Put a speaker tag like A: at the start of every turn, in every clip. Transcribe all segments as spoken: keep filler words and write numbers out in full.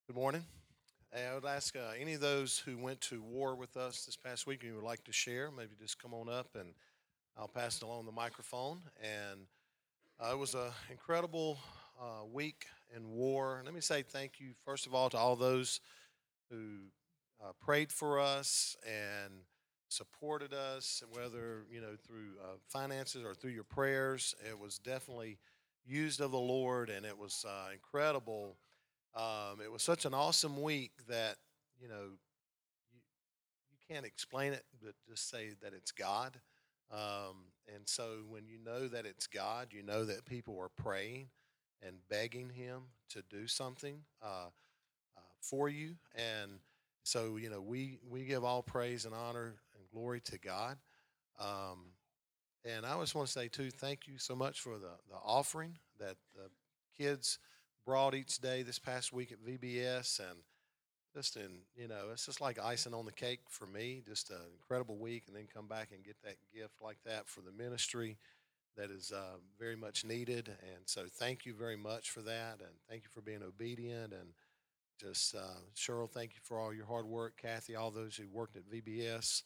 A: Good morning. Hey, I would ask uh, any of those who went to war with us this past week and you would like to share, maybe just come on up and I'll pass along the microphone. And uh, it was an incredible uh, week in war. Let me say thank you, first of all, to all those who uh, prayed for us and supported us, whether, you know, through uh, finances or through your prayers. It was definitely used of the Lord, and it was uh, incredible. Um, it was such an awesome week that, you know, you, you can't explain it, but just say that it's God. Um, and so when you know that it's God, you know that people are praying and begging Him to do something uh, uh, for you. And so, you know, we, we give all praise and honor and glory to God. Um, and I just want to say, too, thank you so much for the, the offering that the kids brought each day this past week at V B S. And just in, you know, it's just like icing on the cake for me, just an incredible week, and then come back and get that gift like that for the ministry that is uh, very much needed. And so thank you very much for that. And thank you for being obedient. And just, uh, Cheryl, thank you for all your hard work. Kathy, all those who worked at V B S.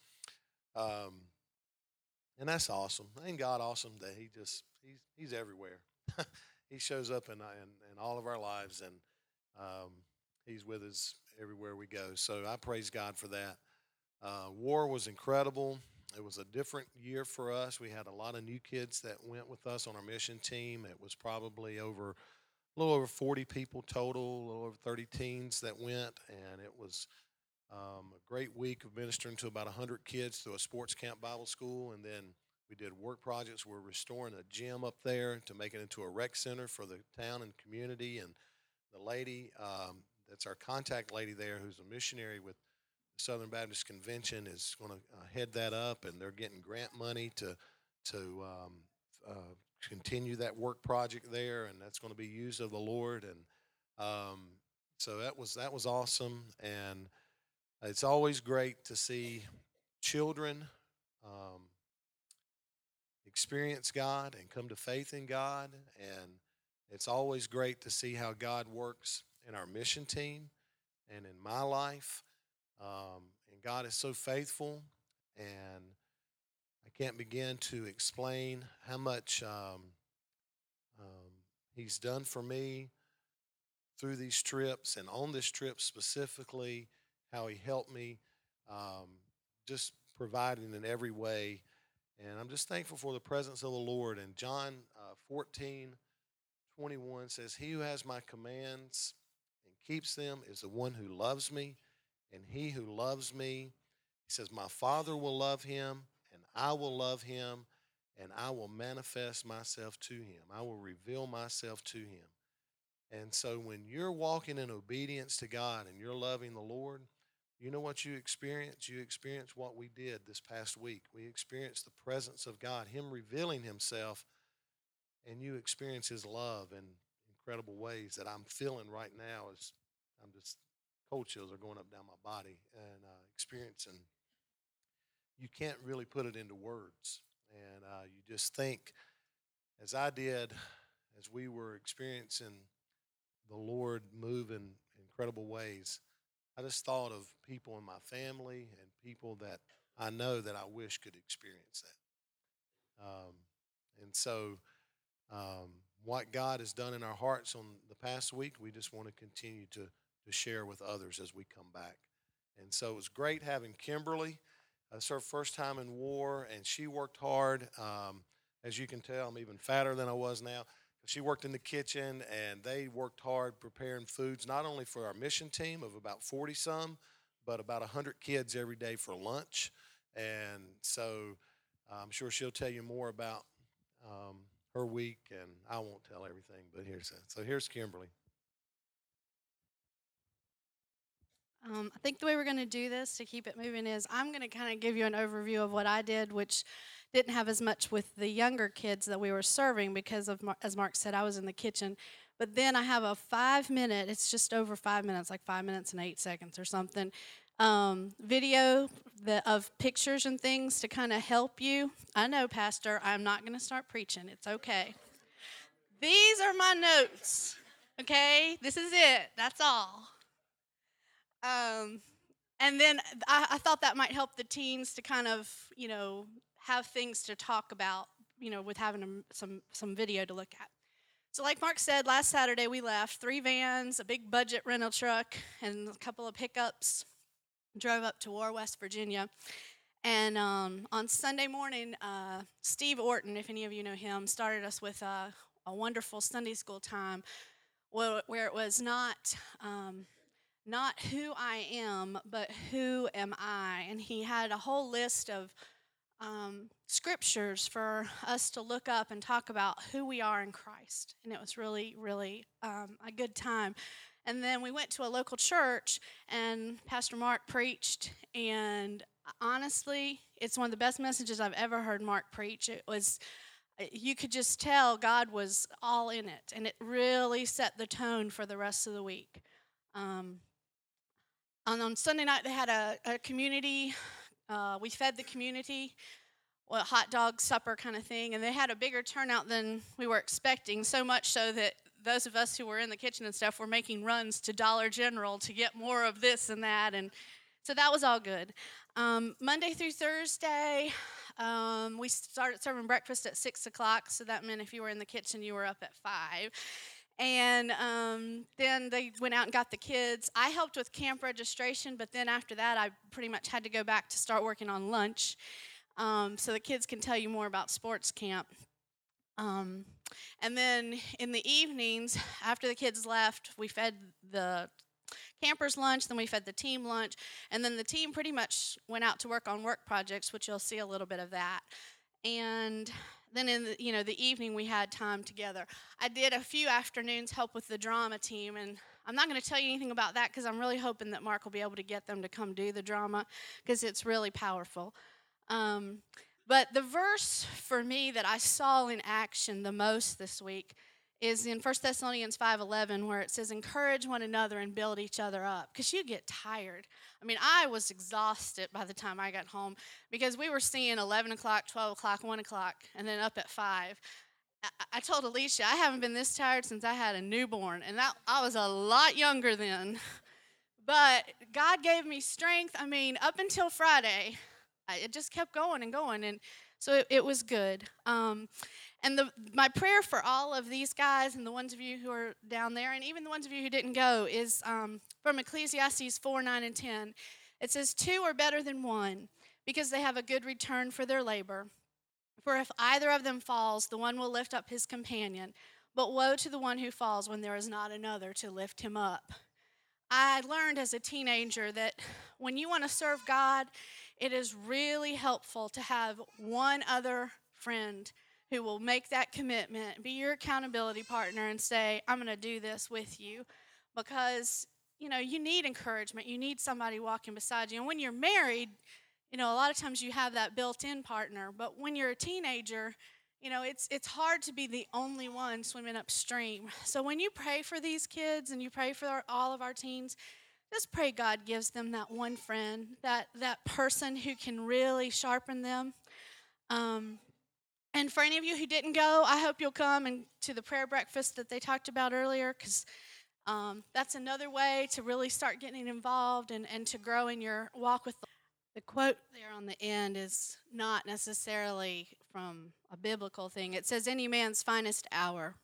A: Um, and that's awesome. Ain't God awesome that He just He's He's everywhere. He shows up in, in in all of our lives, and um, He's with us everywhere we go. So I praise God for that. Uh, war was incredible. It was a different year for us. We had a lot of new kids that went with us on our mission team. It was probably over a little over forty people total, a little over thirty teens that went, and it was um, a great week of ministering to about one hundred kids through a sports camp Bible school. And then we did work projects. We're restoring a gym up there to make it into a rec center for the town and community. And the lady um, that's our contact lady there, who's a missionary with the Southern Baptist Convention, is going to uh, head that up. And they're getting grant money to, to um, uh, continue that work project there. And that's going to be used of the Lord. And um, so that was, that was awesome. And it's always great to see children um, experience God and come to faith in God. And it's always great to see how God works in our mission team and in my life. Um, and God is so faithful. And I can't begin to explain how much um, um, He's done for me through these trips and on this trip specifically, how He helped me. Um, just providing in every way. And I'm just thankful for the presence of the Lord. And John uh, fourteen twenty-one says, He who has my commands and keeps them is the one who loves me. And he who loves me, He says, my Father will love him, and I will love him, and I will manifest myself to him. I will reveal myself to him. And so when you're walking in obedience to God and you're loving the Lord, you know what you experience? You experience what we did this past week. We experienced the presence of God, Him revealing Himself, and you experience His love in incredible ways that I'm feeling right now as I'm just, cold chills are going up down my body and uh, experiencing. You can't really put it into words. And uh, you just think, as I did, as we were experiencing the Lord move in incredible ways, I just thought of people in my family and people that I know that I wish could experience that. Um, and so, um, what God has done in our hearts on the past week, we just want to continue to, to share with others as we come back. And so it was great having Kimberly. Uh, it's her first time in war, and she worked hard. Um, as you can tell, I'm even fatter than I was now. She worked in the kitchen, and they worked hard preparing foods, not only for our mission team of about forty some, but about one hundred kids every day for lunch. And so I'm sure she'll tell you more about um, her week, and I won't tell everything, but here's that. So here's Kimberly.
B: Um, I think the way we're going to do this to keep it moving is I'm going to kind of give you an overview of what I did, which didn't have as much with the younger kids that we were serving because of, Mar- as Mark said, I was in the kitchen. But then I have a five minute, it's just over five minutes, like five minutes and eight seconds or something, um, video the, of pictures and things to kind of help you. I know, Pastor, I'm not going to start preaching. It's okay. These are my notes. Okay? This is it. That's all. Um, and then I, I thought that might help the teens to kind of, you know, have things to talk about, you know, with having them some some video to look at. So, like Mark said, last Saturday we left three vans, a big budget rental truck, and a couple of pickups. Drove up to War, West Virginia. And um, on Sunday morning, uh, Steve Orton, if any of you know him, started us with a, a wonderful Sunday school time where, where it was not um, not who I am, but who am I. And he had a whole list of um, scriptures for us to look up and talk about who we are in Christ. And it was really, really um, a good time. And then we went to a local church, and Pastor Mark preached. And honestly, it's one of the best messages I've ever heard Mark preach. It was, you could just tell God was all in it, and it really set the tone for the rest of the week. Um, and on Sunday night, they had a, a community. Uh, we fed the community, well, hot dog supper kind of thing, and they had a bigger turnout than we were expecting, so much so that those of us who were in the kitchen and stuff were making runs to Dollar General to get more of this and that, and so that was all good. Um, Monday through Thursday, um, we started serving breakfast at six o'clock, so that meant if you were in the kitchen, you were up at five. And um, then they went out and got the kids. I helped with camp registration, but then after that, I pretty much had to go back to start working on lunch. Um, so the kids can tell you more about sports camp. Um, and then in the evenings, after the kids left, we fed the campers lunch, then we fed the team lunch, and then the team pretty much went out to work on work projects, which you'll see a little bit of that. And then in the, you know, the evening we had time together. I did a few afternoons help with the drama team, and I'm not going to tell you anything about that because I'm really hoping that Mark will be able to get them to come do the drama because it's really powerful. Um, but the verse for me that I saw in action the most this week is in First Thessalonians five eleven, where it says, encourage one another and build each other up, because you get tired. I mean, I was exhausted by the time I got home because we were seeing eleven o'clock, twelve o'clock, one o'clock, and then up at five. I, I told Alicia, I haven't been this tired since I had a newborn, and that, I was a lot younger then. But God gave me strength. I mean, up until Friday, I, it just kept going and going, and so it, it was good. Um, and the, my prayer for all of these guys and the ones of you who are down there, and even the ones of you who didn't go, is um, from Ecclesiastes four, nine, and ten. It says, two are better than one, because they have a good return for their labor. For if either of them falls, the one will lift up his companion. But woe to the one who falls when there is not another to lift him up. I learned as a teenager that when you want to serve God, it is really helpful to have one other friend who will make that commitment, be your accountability partner, and say, I'm going to do this with you. Because, you know, you need encouragement. You need somebody walking beside you. And when you're married, you know, a lot of times you have that built-in partner. But when you're a teenager, you know, it's it's hard to be the only one swimming upstream. So when you pray for these kids and you pray for our, all of our teens, just pray God gives them that one friend, that that person who can really sharpen them. Um, and for any of you who didn't go, I hope you'll come and to the prayer breakfast that they talked about earlier, because um, that's another way to really start getting involved and, and to grow in your walk with the The quote there on the end is not necessarily from a biblical thing. It says, any man's finest hour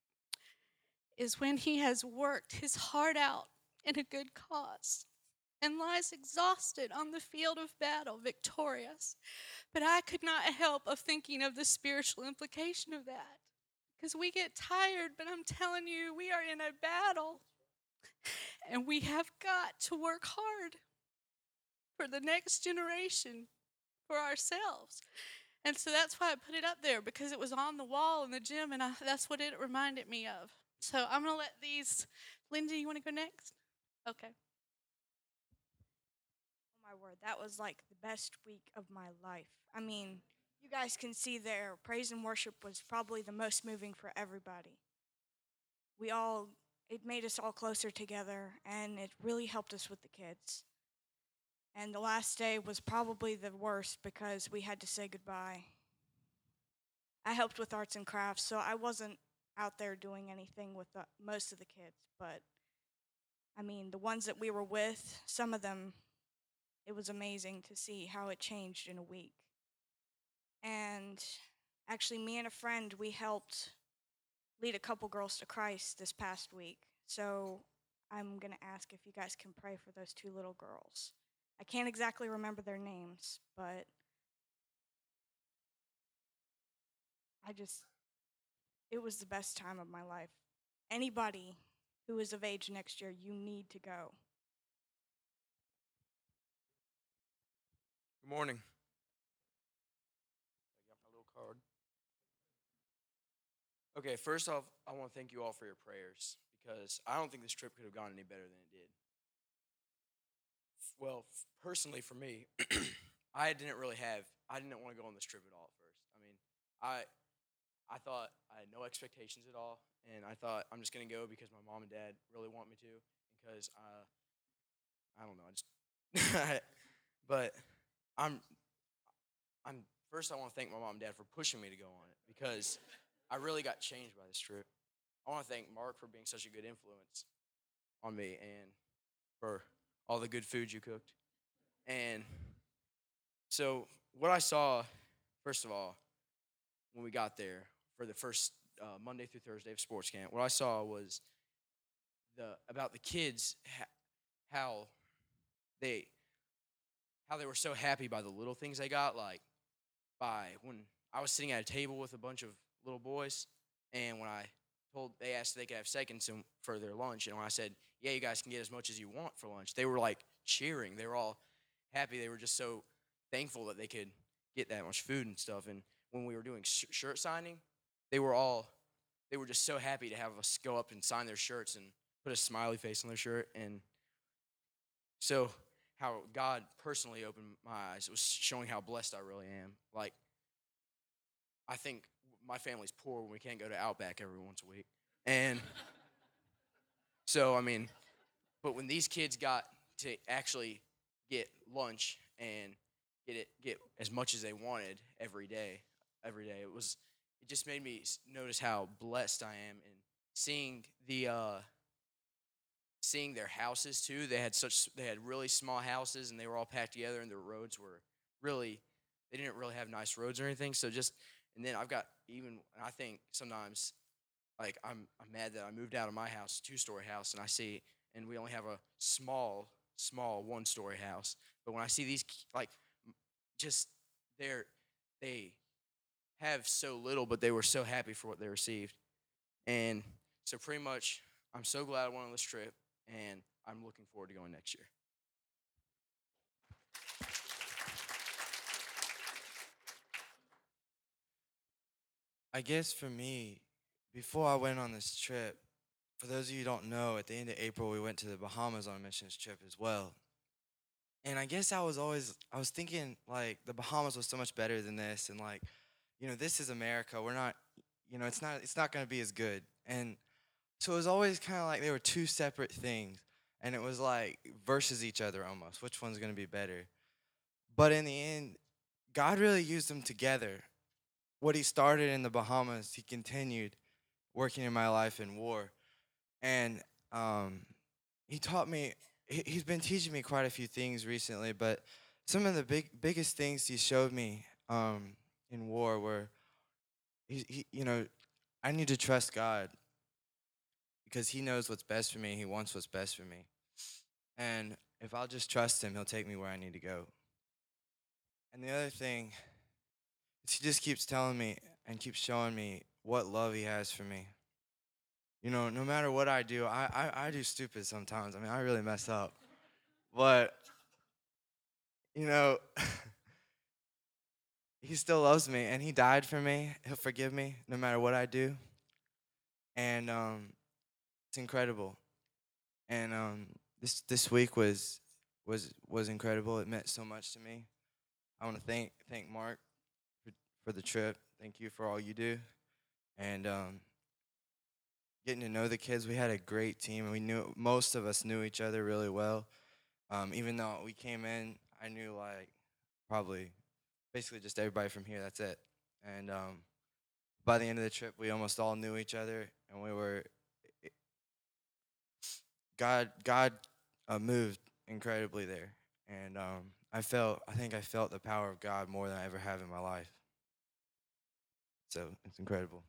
B: is when he has worked his heart out in a good cause and lies exhausted on the field of battle, victorious. But I could not help of thinking of the spiritual implication of that, because we get tired, but I'm telling you, we are in a battle, and we have got to work hard for the next generation, for ourselves. And so that's why I put it up there, because it was on the wall in the gym, and I, that's what it reminded me of. So I'm going to let these, Lindsay, you want to go next? Okay.
C: Oh my word, that was like the best week of my life. I mean, you guys can see there, praise and worship was probably the most moving for everybody. We all, it made us all closer together, and it really helped us with the kids. And the last day was probably the worst because we had to say goodbye. I helped with arts and crafts, so I wasn't out there doing anything with the, most of the kids, but I mean, the ones that we were with, some of them, it was amazing to see how it changed in a week. And actually, me and a friend, we helped lead a couple girls to Christ this past week. So I'm going to ask if you guys can pray for those two little girls. I can't exactly remember their names, but I just, it was the best time of my life. Anybody who is of age next year, you need to go.
D: Good morning. I got my little card. Okay, first off, I want to thank you all for your prayers because I don't think this trip could have gone any better than it did. F- Well, f- personally for me, I didn't really have I didn't want to go on this trip at all at first. I mean, I I thought I had no expectations at all, and I thought I'm just gonna go because my mom and dad really want me to, because uh, I don't know, I just but I'm I'm first I want to thank my mom and dad for pushing me to go on it because I really got changed by this trip. I want to thank Mark for being such a good influence on me and for all the good food you cooked. And so what I saw, first of all, when we got there for the first uh, Monday through Thursday of sports camp, what I saw was the about the kids ha- how they how they were so happy by the little things they got, like by when I was sitting at a table with a bunch of little boys, and when I told they asked if they could have seconds in- for their lunch, and when I said, "Yeah, you guys can get as much as you want for lunch," they were like cheering. They were all happy. They were just so thankful that they could get that much food and stuff. And when we were doing sh- shirt signing, they were all they were just so happy to have us go up and sign their shirts and put a smiley face on their shirt. And so how God personally opened my eyes was showing how blessed I really am. Like, I think my family's poor when we can't go to Outback every once a week. And so, I mean, but when these kids got to actually get lunch and get it get as much as they wanted every day, every day, it was it just made me s- notice how blessed I am, and seeing the uh seeing their houses too. They had such they had really small houses, and they were all packed together, and their roads were really they didn't really have nice roads or anything. So just and then I've got even I think sometimes like I'm I'm mad that I moved out of my house, two story house, and I see and we only have a small small one story house. But when I see these k- like m- just they're they have so little, but they were so happy for what they received. And so pretty much, I'm so glad I went on this trip, and I'm looking forward to going next year.
E: I guess for me, before I went on this trip, for those of you who don't know, at the end of April we went to the Bahamas on a missions trip as well. And I guess I was always I was thinking like the Bahamas was so much better than this, and like, you know, this is America. We're not, you know, it's not it's not going to be as good. And so it was always kind of like they were two separate things, and it was like versus each other almost. Which one's going to be better? But in the end, God really used them together. What he started in the Bahamas, he continued working in my life in war. And um, he taught me, he, he's been teaching me quite a few things recently, but some of the big biggest things he showed me um, in war were, he, he, you know, I need to trust God because he knows what's best for me. He wants what's best for me. And if I'll just trust him, he'll take me where I need to go. And the other thing is he just keeps telling me and keeps showing me what love he has for me. You know, no matter what I do, I, I, I do stupid sometimes. I mean, I really mess up. But, you know, he still loves me and he died for me. He'll forgive me no matter what I do. And um, it's incredible. And um, this this week was was was incredible. It meant so much to me. I want to thank thank Mark for, for the trip. Thank you for all you do. And um, getting to know the kids, we had a great team. We knew most of us knew each other really well. Um, even though we came in, I knew like probably basically just everybody from here. That's it. And um, by the end of the trip, we almost all knew each other, and we were God God uh, moved incredibly there, and um, I felt I think I felt the power of God more than I ever have in my life. So it's incredible.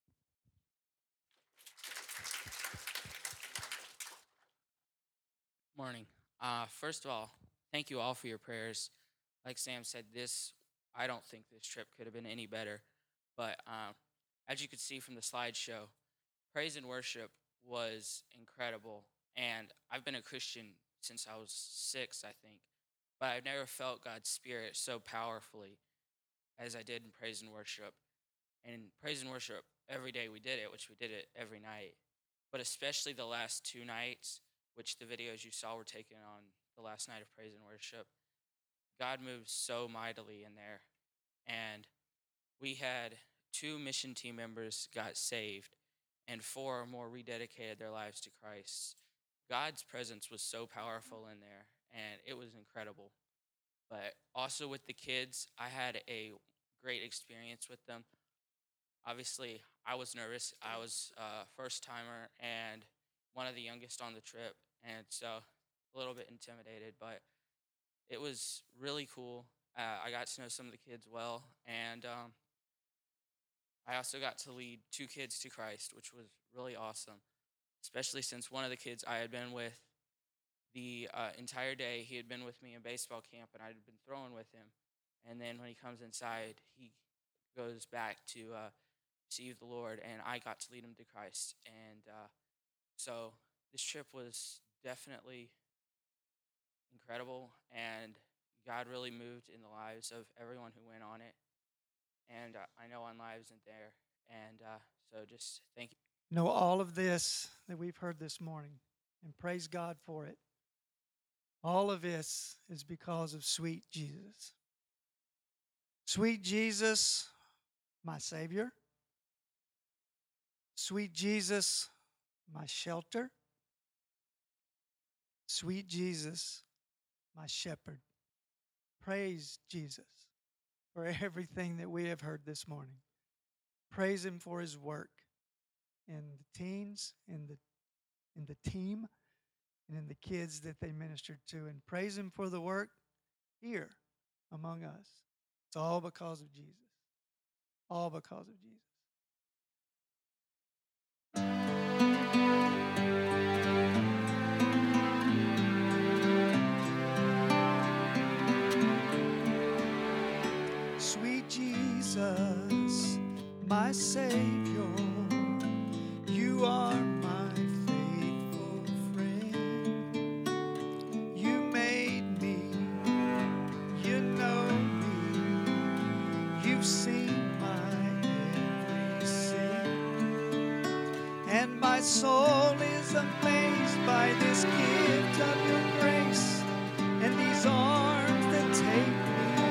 F: Morning. Uh, first of all, thank you all for your prayers. Like Sam said, this I don't think this trip could have been any better. But um, as you could see from the slideshow, praise and worship was incredible. And I've been a Christian since I was six, I think. But I've never felt God's Spirit so powerfully as I did in praise and worship. And praise and worship, every day we did it, which we did it every night. But especially the last two nights, which the videos you saw were taken on the last night of praise and worship, God moved so mightily in there. And we had two mission team members got saved, and four more rededicated their lives to Christ. God's presence was so powerful in there, and it was incredible. But also with the kids, I had a great experience with them. Obviously, I was nervous. I was a first timer and one of the youngest on the trip, and so a little bit intimidated, but it was really cool. Uh, I got to know some of the kids well, and um, I also got to lead two kids to Christ, which was really awesome, especially since one of the kids I had been with the uh, entire day. He had been with me in baseball camp, and I had been throwing with him. And then when he comes inside, he goes back to uh, receive the Lord, and I got to lead him to Christ. And uh, so this trip was definitely incredible, and God really moved in the lives of everyone who went on it. And uh, I know on Lives and there. And uh, so just thank you.
G: Know all of this that we've heard this morning, and praise God for it. All of this is because of sweet Jesus. Sweet Jesus, my Savior. Sweet Jesus, my shelter. Sweet Jesus, my shepherd. Praise Jesus for everything that we have heard this morning. Praise Him for His work in the teens, in the in the team, and in the kids that they ministered to. And praise Him for the work here among us. It's all because of Jesus. All because of Jesus. Sweet Jesus, my Savior, you are my faithful friend. You made me, you know me, you've seen my every sin, and my soul is amazed by this gift of your grace and these arms that take me.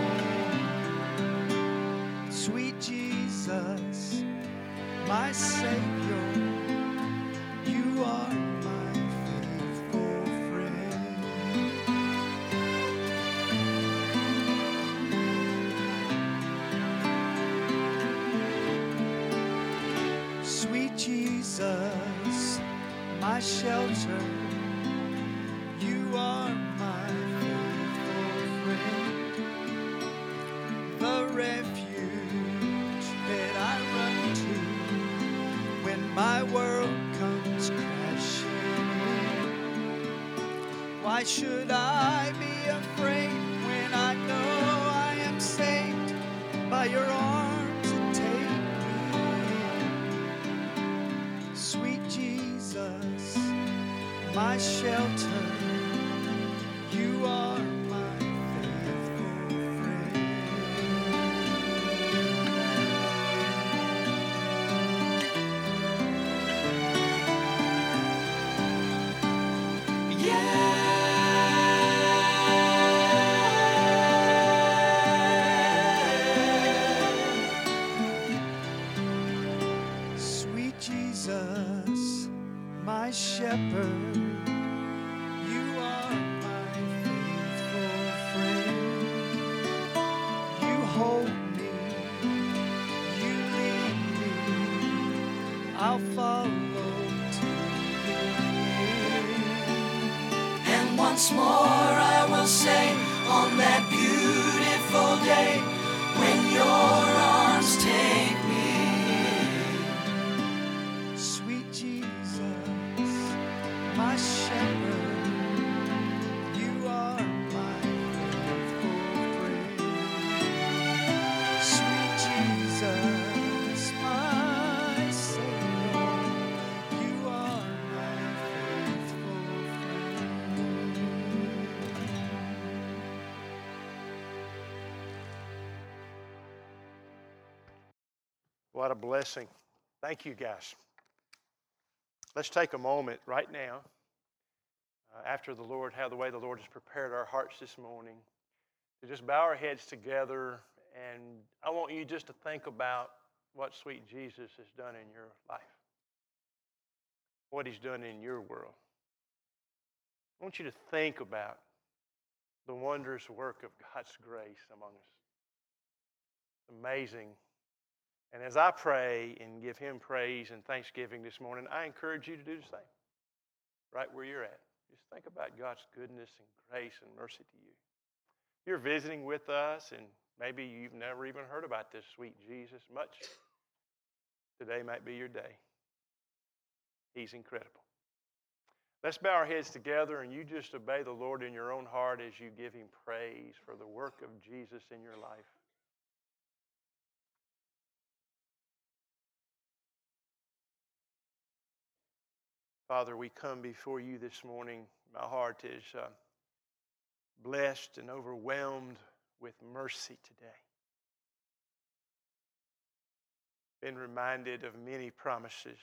G: Sweet Jesus, my Savior, you are my faithful friend. Sweet Jesus, my shelter, you are my faithful friend. The refuge that I run to when my world comes crashing in. Why should I be afraid when I know I am saved by your arms that take me in? Sweet Jesus, my shelter, you are my faithful friend. Sweet Jesus, my shepherd,
H: once more I will say on that beautiful day when your arms take me.
G: Sweet Jesus, my shepherd, you are my faithful friend. Sweet Jesus, my Savior, you are my faithful friend.
I: What a blessing. Thank you, guys. Let's take a moment right now, uh, after the Lord, how the way the Lord has prepared our hearts this morning, to just bow our heads together. And I want you just to think about what sweet Jesus has done in your life, what he's done in your world. I want you to think about the wondrous work of God's grace among us. It's amazing. And as I pray and give him praise and thanksgiving this morning, I encourage you to do the same, right where you're at. Just think about God's goodness and grace and mercy to you. If you're visiting with us and maybe you've never even heard about this sweet Jesus much, today might be your day. He's incredible. Let's bow our heads together and you just obey the Lord in your own heart as you give him praise for the work of Jesus in your life. Father, we come before you this morning. My heart is uh, blessed and overwhelmed with mercy today. Been reminded of many promises,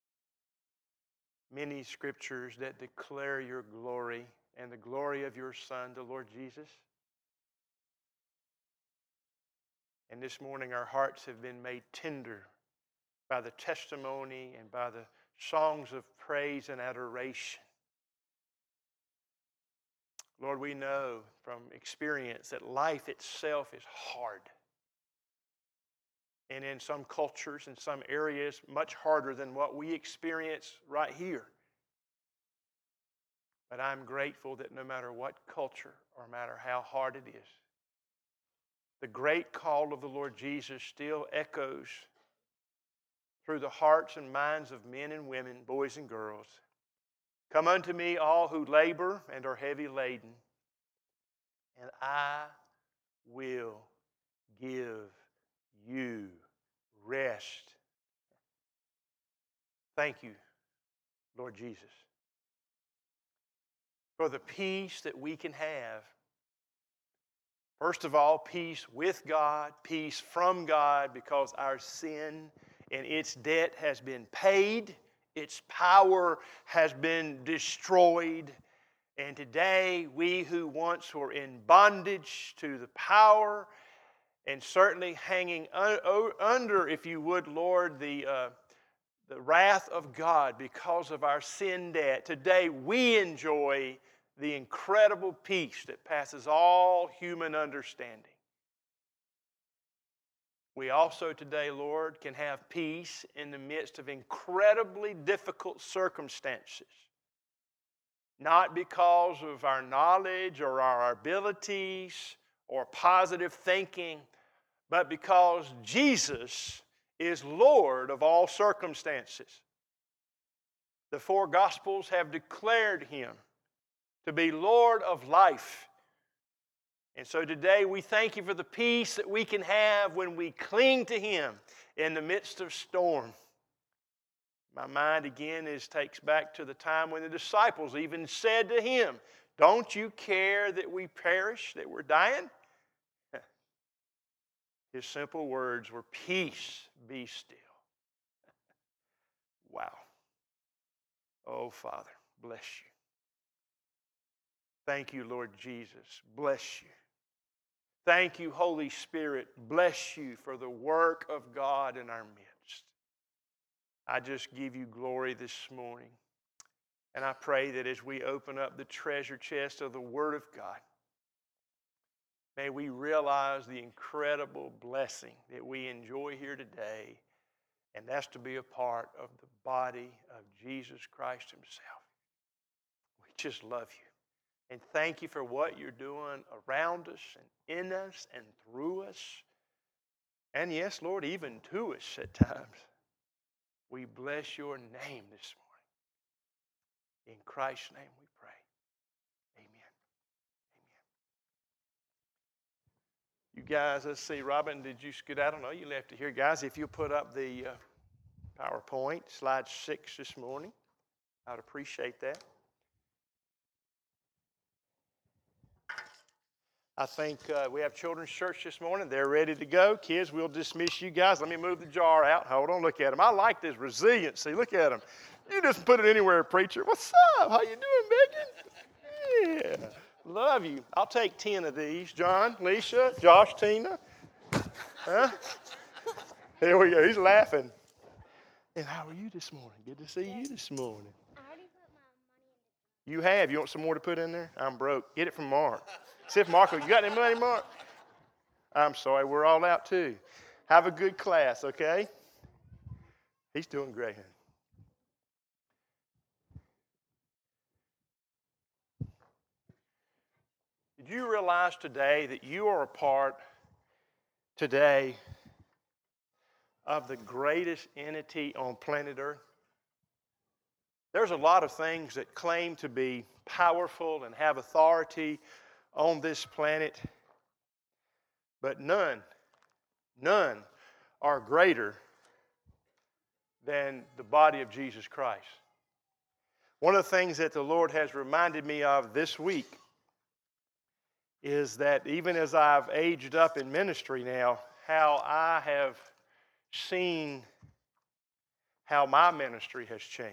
I: many scriptures that declare your glory and the glory of your Son, the Lord Jesus. And this morning our hearts have been made tender by the testimony and by the songs of praise and adoration. Lord, we know from experience that life itself is hard. And in some cultures, in some areas, much harder than what we experience right here. But I'm grateful that no matter what culture or matter how hard it is, the great call of the Lord Jesus still echoes through the hearts and minds of men and women, boys and girls. Come unto me, all who labor and are heavy laden, and I will give you rest. Thank you, Lord Jesus, for the peace that we can have. First of all, peace with God, peace from God, because our sin and its debt has been paid, its power has been destroyed, and today we who once were in bondage to the power and certainly hanging un- under, if you would, Lord, the, uh, the wrath of God because of our sin debt, today we enjoy the incredible peace that passes all human understanding. We also today, Lord, can have peace in the midst of incredibly difficult circumstances. Not because of our knowledge or our abilities or positive thinking, but because Jesus is Lord of all circumstances. The four Gospels have declared him to be Lord of life. And so today we thank you for the peace that we can have when we cling to him in the midst of storm. My mind again is takes back to the time when the disciples even said to him, "Don't you care that we perish, that we're dying?" His simple words were, "Peace, be still." Wow. Oh, Father, bless you. Thank you, Lord Jesus. Bless you. Thank you, Holy Spirit. Bless you for the work of God in our midst. I just give you glory this morning. And I pray that as we open up the treasure chest of the Word of God, may we realize the incredible blessing that we enjoy here today, and that's to be a part of the body of Jesus Christ himself. We just love you. And thank you for what you're doing around us and in us and through us. And yes, Lord, even to us at times. We bless your name this morning. In Christ's name we pray. Amen. Amen. You guys, let's see, Robin, did you scoot out? I don't know, you left it here. Guys, if you'll put up the uh, PowerPoint, slide six this morning, I'd appreciate that. I think uh, we have children's church this morning. They're ready to go. Kids, we'll dismiss you guys. Let me move the jar out. Hold on, look at them. I like this resiliency. Look at them. You just put it anywhere, preacher. What's up? How you doing, Megan? Yeah, love you. I'll take ten of these. John, Leisha, Josh, Tina. Huh? Here we go. He's laughing. And how are you this morning? Good to see you this morning.
J: I already put my money in.
I: You have. You want some more to put in there? I'm broke. Get it from Mark. See if Marco, you got any money, Mark? I'm sorry, we're all out too. Have a good class, okay? He's doing great. Did you realize today that you are a part today of the greatest entity on planet Earth? There's a lot of things that claim to be powerful and have authority on this planet, but none, none are greater than the body of Jesus Christ. One of the things that the Lord has reminded me of this week is that even as I've aged up in ministry now, how I have seen how my ministry has changed.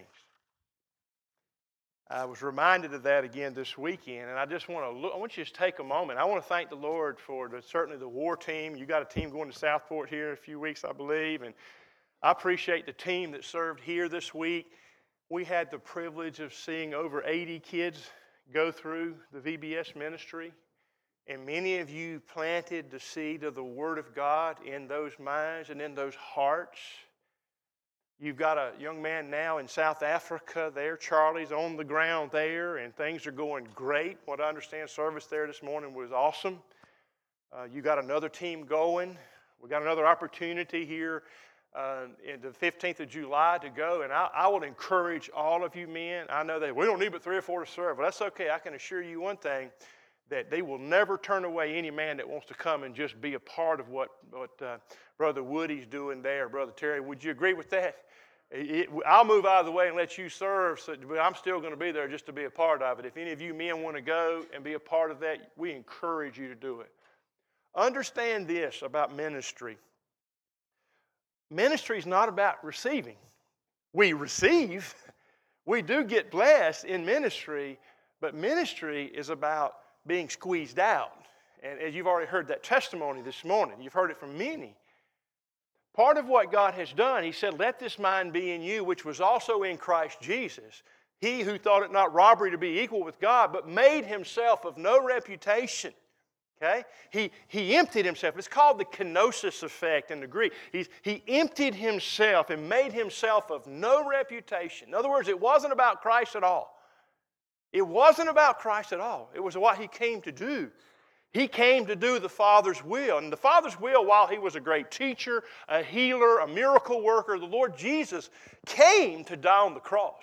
I: I was reminded of that again this weekend, and I just want to look, I want you to just take a moment. I want to thank the Lord for the, certainly the war team. You got a team going to Southport here in a few weeks, I believe, and I appreciate the team that served here this week. We had the privilege of seeing over eighty kids go through the V B S ministry, and many of you planted the seed of the Word of God in those minds and in those hearts. You've got a young man now in South Africa there. Charlie's on the ground there, and things are going great. What I understand, service there this morning was awesome. Uh, you got another team going. We got another opportunity here uh, in the fifteenth of July to go, and I, I will encourage all of you men. I know that we don't need but three or four to serve, but that's okay. I can assure you one thing, that they will never turn away any man that wants to come and just be a part of what, what uh, Brother Woody's doing there. Brother Terry, would you agree with that? It, I'll move out of the way and let you serve, so, but I'm still going to be there just to be a part of it. If any of you men want to go and be a part of that, we encourage you to do it. Understand this about ministry. Ministry is not about receiving. We receive. We do get blessed in ministry, but ministry is about being squeezed out. And as you've already heard that testimony this morning, you've heard it from many. Part of what God has done, he said, let this mind be in you, which was also in Christ Jesus. He who thought it not robbery to be equal with God, but made himself of no reputation. Okay? He, he emptied himself. It's called the kenosis effect in the Greek. He's, he emptied himself and made himself of no reputation. In other words, it wasn't about Christ at all. It wasn't about Christ at all. It was what he came to do. He came to do the Father's will. And the Father's will, while he was a great teacher, a healer, a miracle worker, the Lord Jesus came to die on the cross.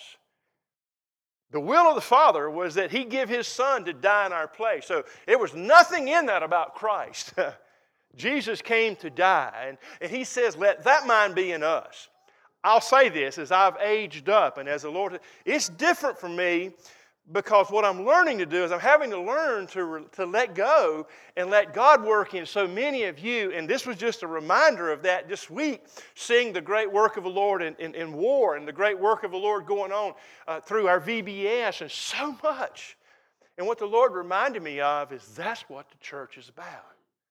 I: The will of the Father was that he give his Son to die in our place. So it was nothing in that about Christ. Jesus came to die. And, and he says, let that mind be in us. I'll say this, as I've aged up and as the Lord, it's different for me. Because what I'm learning to do is I'm having to learn to, to let go and let God work in so many of you. And this was just a reminder of that this week, seeing the great work of the Lord in, in, in war and the great work of the Lord going on uh, through our V B S and so much. And what the Lord reminded me of is that's what the church is about.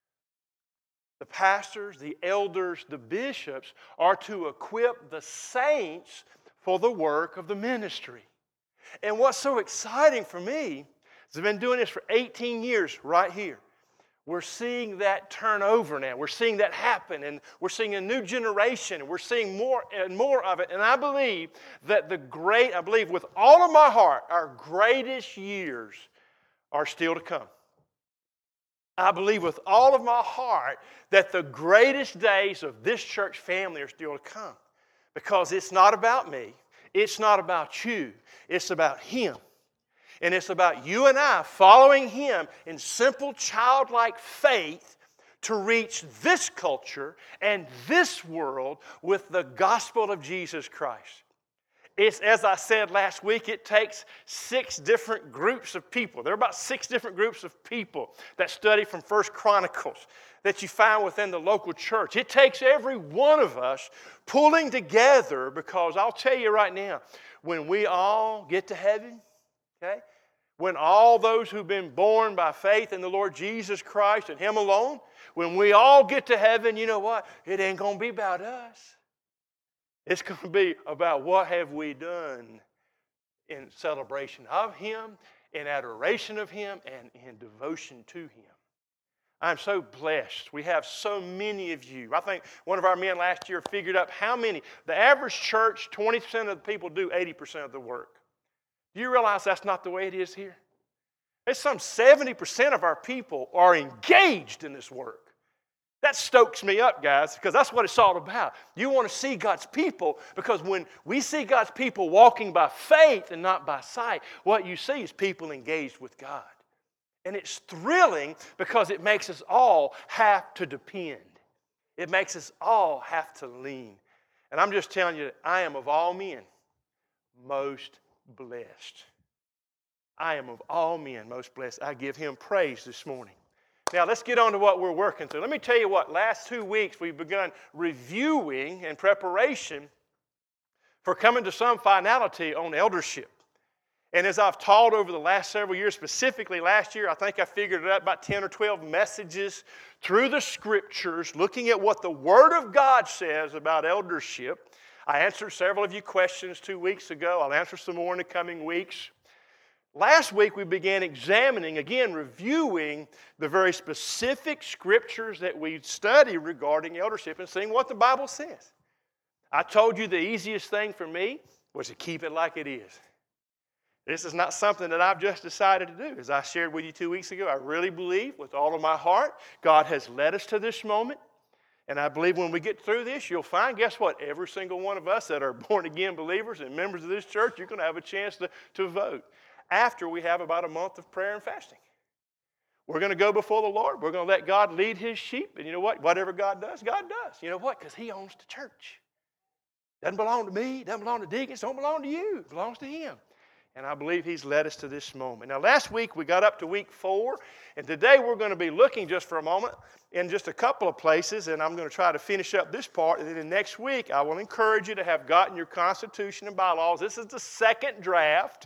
I: The pastors, the elders, the bishops are to equip the saints for the work of the ministry. And what's so exciting for me is I've been doing this for eighteen years right here. We're seeing that turn over now. We're seeing that happen, and we're seeing a new generation. We're seeing more and more of it. And I believe that the great, I believe with all of my heart, our greatest years are still to come. I believe with all of my heart that the greatest days of this church family are still to come, because it's not about me. It's not about you. It's about Him. And it's about you and I following Him in simple childlike faith to reach this culture and this world with the gospel of Jesus Christ. It's, as I said last week, it takes six different groups of people. There are about six different groups of people that study from First Chronicles that you find within the local church. It takes every one of us pulling together, because I'll tell you right now, when we all get to heaven, okay, when all those who've been born by faith in the Lord Jesus Christ and Him alone, when we all get to heaven, you know what? It ain't going to be about us. It's going to be about what have we done in celebration of Him, in adoration of Him, and in devotion to Him. I'm so blessed. We have so many of you. I think one of our men last year figured up how many. The average church, twenty percent of the people do eighty percent of the work. Do you realize that's not the way it is here? There's some seventy percent of our people are engaged in this work. That stokes me up, guys, because that's what it's all about. You want to see God's people, because when we see God's people walking by faith and not by sight, what you see is people engaged with God. And it's thrilling because it makes us all have to depend. It makes us all have to lean. And I'm just telling you, I am of all men most blessed. I am of all men most blessed. I give Him praise this morning. Now, let's get on to what we're working through. Let me tell you what, last two weeks we've begun reviewing in preparation for coming to some finality on eldership. And as I've taught over the last several years, specifically last year, I think I figured it out about ten or twelve messages through the Scriptures, looking at what the Word of God says about eldership. I answered several of you questions two weeks ago. I'll answer some more in the coming weeks. Last week we began examining, again, reviewing the very specific scriptures that we study regarding eldership and seeing what the Bible says. I told you the easiest thing for me was to keep it like it is. This is not something that I've just decided to do. As I shared with you two weeks ago, I really believe with all of my heart God has led us to this moment. And I believe when we get through this, you'll find, guess what? Every single one of us that are born-again believers and members of this church, you're going to have a chance to, to vote after we have about a month of prayer and fasting. We're going to go before the Lord. We're going to let God lead His sheep. And you know what? Whatever God does, God does. You know what? Because He owns the church. Doesn't belong to me. Doesn't belong to deacons. Don't belong to you. It belongs to Him. And I believe He's led us to this moment. Now, last week we got up to week four. And today we're going to be looking just for a moment in just a couple of places. And I'm going to try to finish up this part. And then next week I will encourage you to have gotten your Constitution and bylaws. This is the second draft.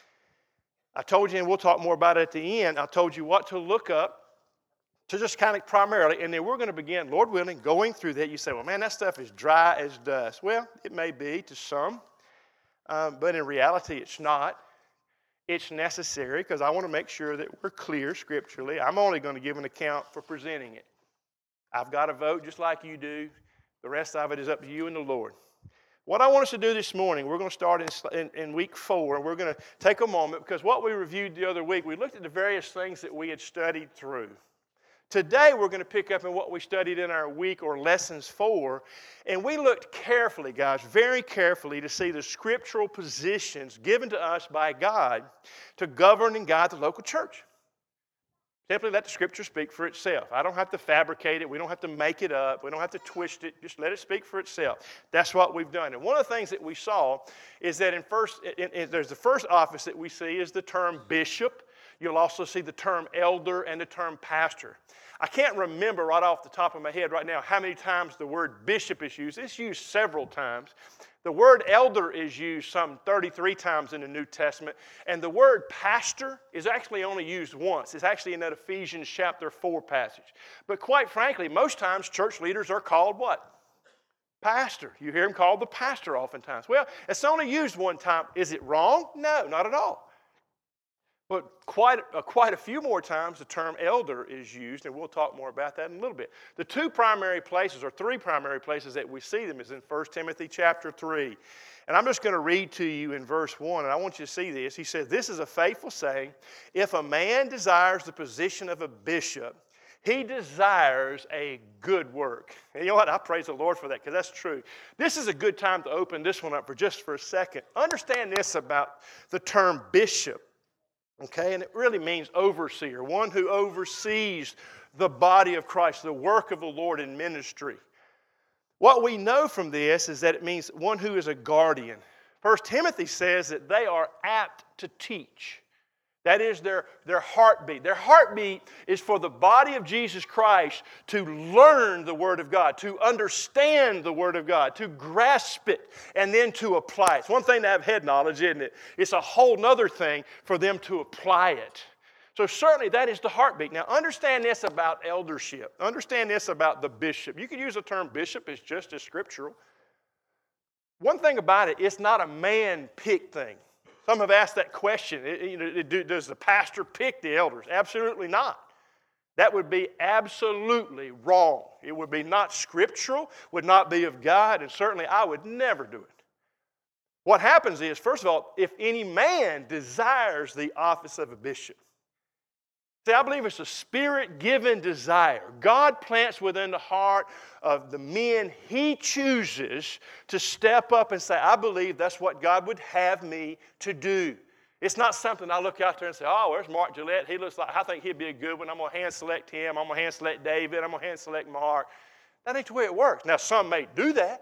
I: I told you, and we'll talk more about it at the end, I told you what to look up to just kind of primarily, and then we're going to begin, Lord willing, going through that. You say, well, man, that stuff is dry as dust. Well, it may be to some, um, but in reality, it's not. It's necessary because I want to make sure that we're clear scripturally. I'm only going to give an account for presenting it. I've got to vote just like you do. The rest of it is up to you and the Lord. What I want us to do this morning, we're going to start in, in, in week four, and we're going to take a moment, because what we reviewed the other week, we looked at the various things that we had studied through. Today, we're going to pick up in what we studied in our week or lessons four, and we looked carefully, guys, very carefully to see the scriptural positions given to us by God to govern and guide the local church. Simply let the Scripture speak for itself. I don't have to fabricate it. We don't have to make it up. We don't have to twist it. Just let it speak for itself. That's what we've done. And one of the things that we saw is that in first, in, in, there's the first office that we see is the term bishop. You'll also see the term elder and the term pastor. I can't remember right off the top of my head right now how many times the word bishop is used. It's used several times. The word elder is used some thirty-three times in the New Testament, and the word pastor is actually only used once. It's actually in that Ephesians chapter four passage. But quite frankly, most times church leaders are called what? Pastor. You hear them called the pastor oftentimes. Well, it's only used one time. Is it wrong? No, not at all. But quite, uh, quite a few more times the term elder is used, and we'll talk more about that in a little bit. The two primary places, or three primary places that we see them is in First Timothy chapter three. And I'm just going to read to you in verse one, and I want you to see this. He says, "This is a faithful saying, if a man desires the position of a bishop, he desires a good work." And you know what? I praise the Lord for that, because that's true. This is a good time to open this one up for just for a second. Understand this about the term bishop. Okay, and it really means overseer, one who oversees the body of Christ, the work of the Lord in ministry. What we know from this is that it means one who is a guardian. First Timothy says that they are apt to teach. That is their, their heartbeat. Their heartbeat is for the body of Jesus Christ to learn the Word of God, to understand the Word of God, to grasp it, and then to apply it. It's one thing to have head knowledge, isn't it? It's a whole other thing for them to apply it. So certainly that is the heartbeat. Now understand this about eldership. Understand this about the bishop. You could use the term bishop, it's just as scriptural. One thing about it, it's not a man-picked thing. Some have asked that question, you know, does the pastor pick the elders? Absolutely not. That would be absolutely wrong. It would be not scriptural, would not be of God, and certainly I would never do it. What happens is, first of all, if any man desires the office of a bishop, see, I believe it's a spirit-given desire. God plants within the heart of the men He chooses to step up and say, I believe that's what God would have me to do. It's not something I look out there and say, oh, where's Mark Gillette? He looks like, I think he'd be a good one. I'm going to hand select him. I'm going to hand select David. I'm going to hand select Mark. That ain't the way it works. Now, some may do that,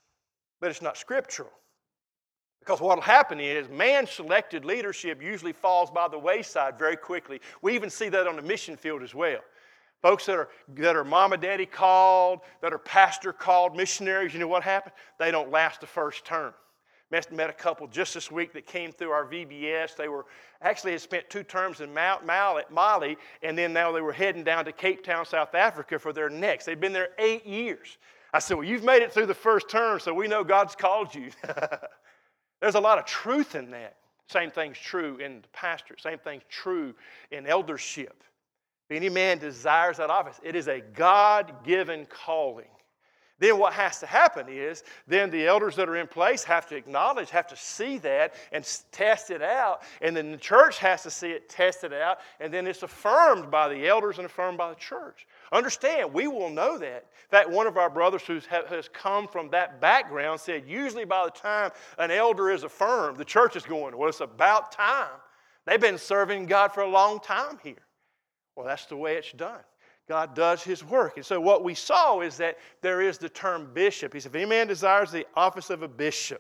I: but it's not scriptural. Because what will happen is man-selected leadership usually falls by the wayside very quickly. We even see that on the mission field as well. Folks that are, that are mama, daddy called, that are pastor called, missionaries, you know what happened? They don't last the first term. Met, met a couple just this week that came through our V B S. They were actually had spent two terms in Mali, and then now they were heading down to Cape Town, South Africa for their next. They'd been there eight years. I said, well, you've made it through the first term, so we know God's called you. There's a lot of truth in that. Same thing's true in the pastorate. Same thing's true in eldership. If any man desires that office, it is a God-given calling. Then what has to happen is, then the elders that are in place have to acknowledge, have to see that and test it out. And then the church has to see it, test it out, and then it's affirmed by the elders and affirmed by the church. Understand, we will know that. In fact, one of our brothers who has come from that background said, usually by the time an elder is affirmed, the church is going, well, it's about time. They've been serving God for a long time here. Well, that's the way it's done. God does His work. And so what we saw is that there is the term bishop. He said, if any man desires the office of a bishop.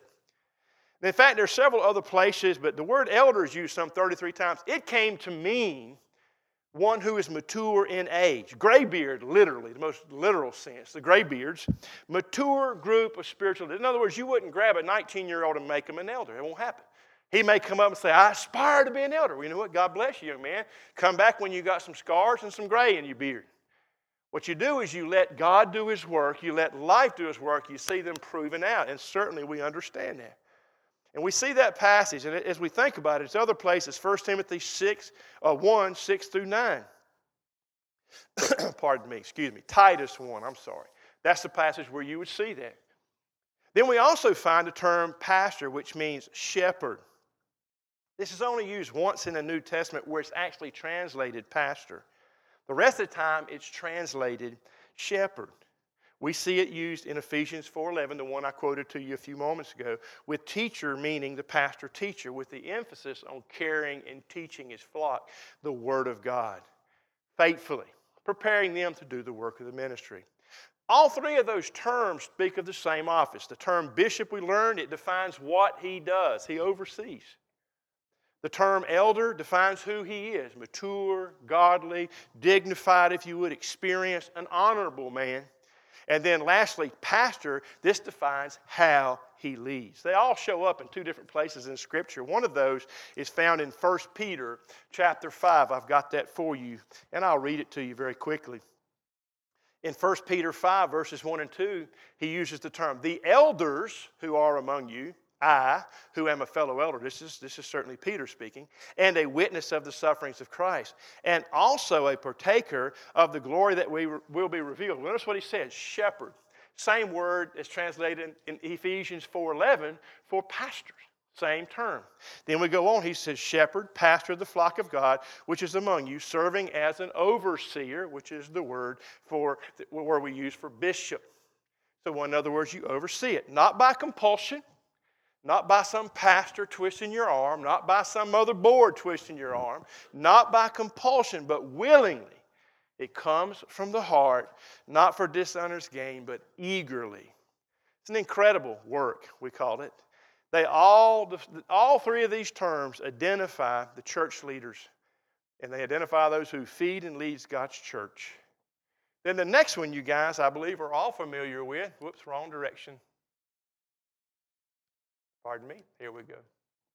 I: And in fact, there are several other places, but the word elder is used some thirty-three times. It came to mean one who is mature in age. Graybeard, literally, the most literal sense. The graybeards, mature group of spiritual leaders. In other words, you wouldn't grab a nineteen-year-old and make him an elder. It won't happen. He may come up and say, I aspire to be an elder. Well, you know what? God bless you, young man. Come back when you got some scars and some gray in your beard. What you do is you let God do His work. You let life do His work. You see them proven out. And certainly we understand that. And we see that passage. And as we think about it, it's other places. First Timothy six, uh, one, six through nine. Pardon me, excuse me. Titus one, I'm sorry. That's the passage where you would see that. Then we also find the term pastor, which means shepherd. This is only used once in the New Testament where it's actually translated pastor. The rest of the time, it's translated shepherd. We see it used in Ephesians four eleven, the one I quoted to you a few moments ago, with teacher meaning the pastor teacher, with the emphasis on caring and teaching his flock the Word of God faithfully, preparing them to do the work of the ministry. All three of those terms speak of the same office. The term bishop, we learned, it defines what he does. He oversees. The term elder defines who he is, mature, godly, dignified, if you would, experienced, an honorable man. And then lastly, pastor, this defines how he leads. They all show up in two different places in Scripture. One of those is found in First Peter chapter five. I've got that for you, and I'll read it to you very quickly. In First Peter five, verses one and two, he uses the term, the elders who are among you, I, who am a fellow elder, this is, this is certainly Peter speaking, and a witness of the sufferings of Christ, and also a partaker of the glory that we re- will be revealed. Notice what he said, shepherd. Same word is translated in, in Ephesians four eleven for pastors. Same term. Then we go on, he says, shepherd, pastor of the flock of God, which is among you, serving as an overseer, which is the word for where we use for bishop. So in other words, you oversee it, not by compulsion, not by some pastor twisting your arm, not by some other board twisting your arm, not by compulsion, but willingly. It comes from the heart, not for dishonest gain, but eagerly. It's an incredible work, we call it. They all, all three of these terms identify the church leaders, and they identify those who feed and leads God's church. Then the next one, you guys, I believe, are all familiar with. Whoops, wrong direction. Pardon me. Here we go.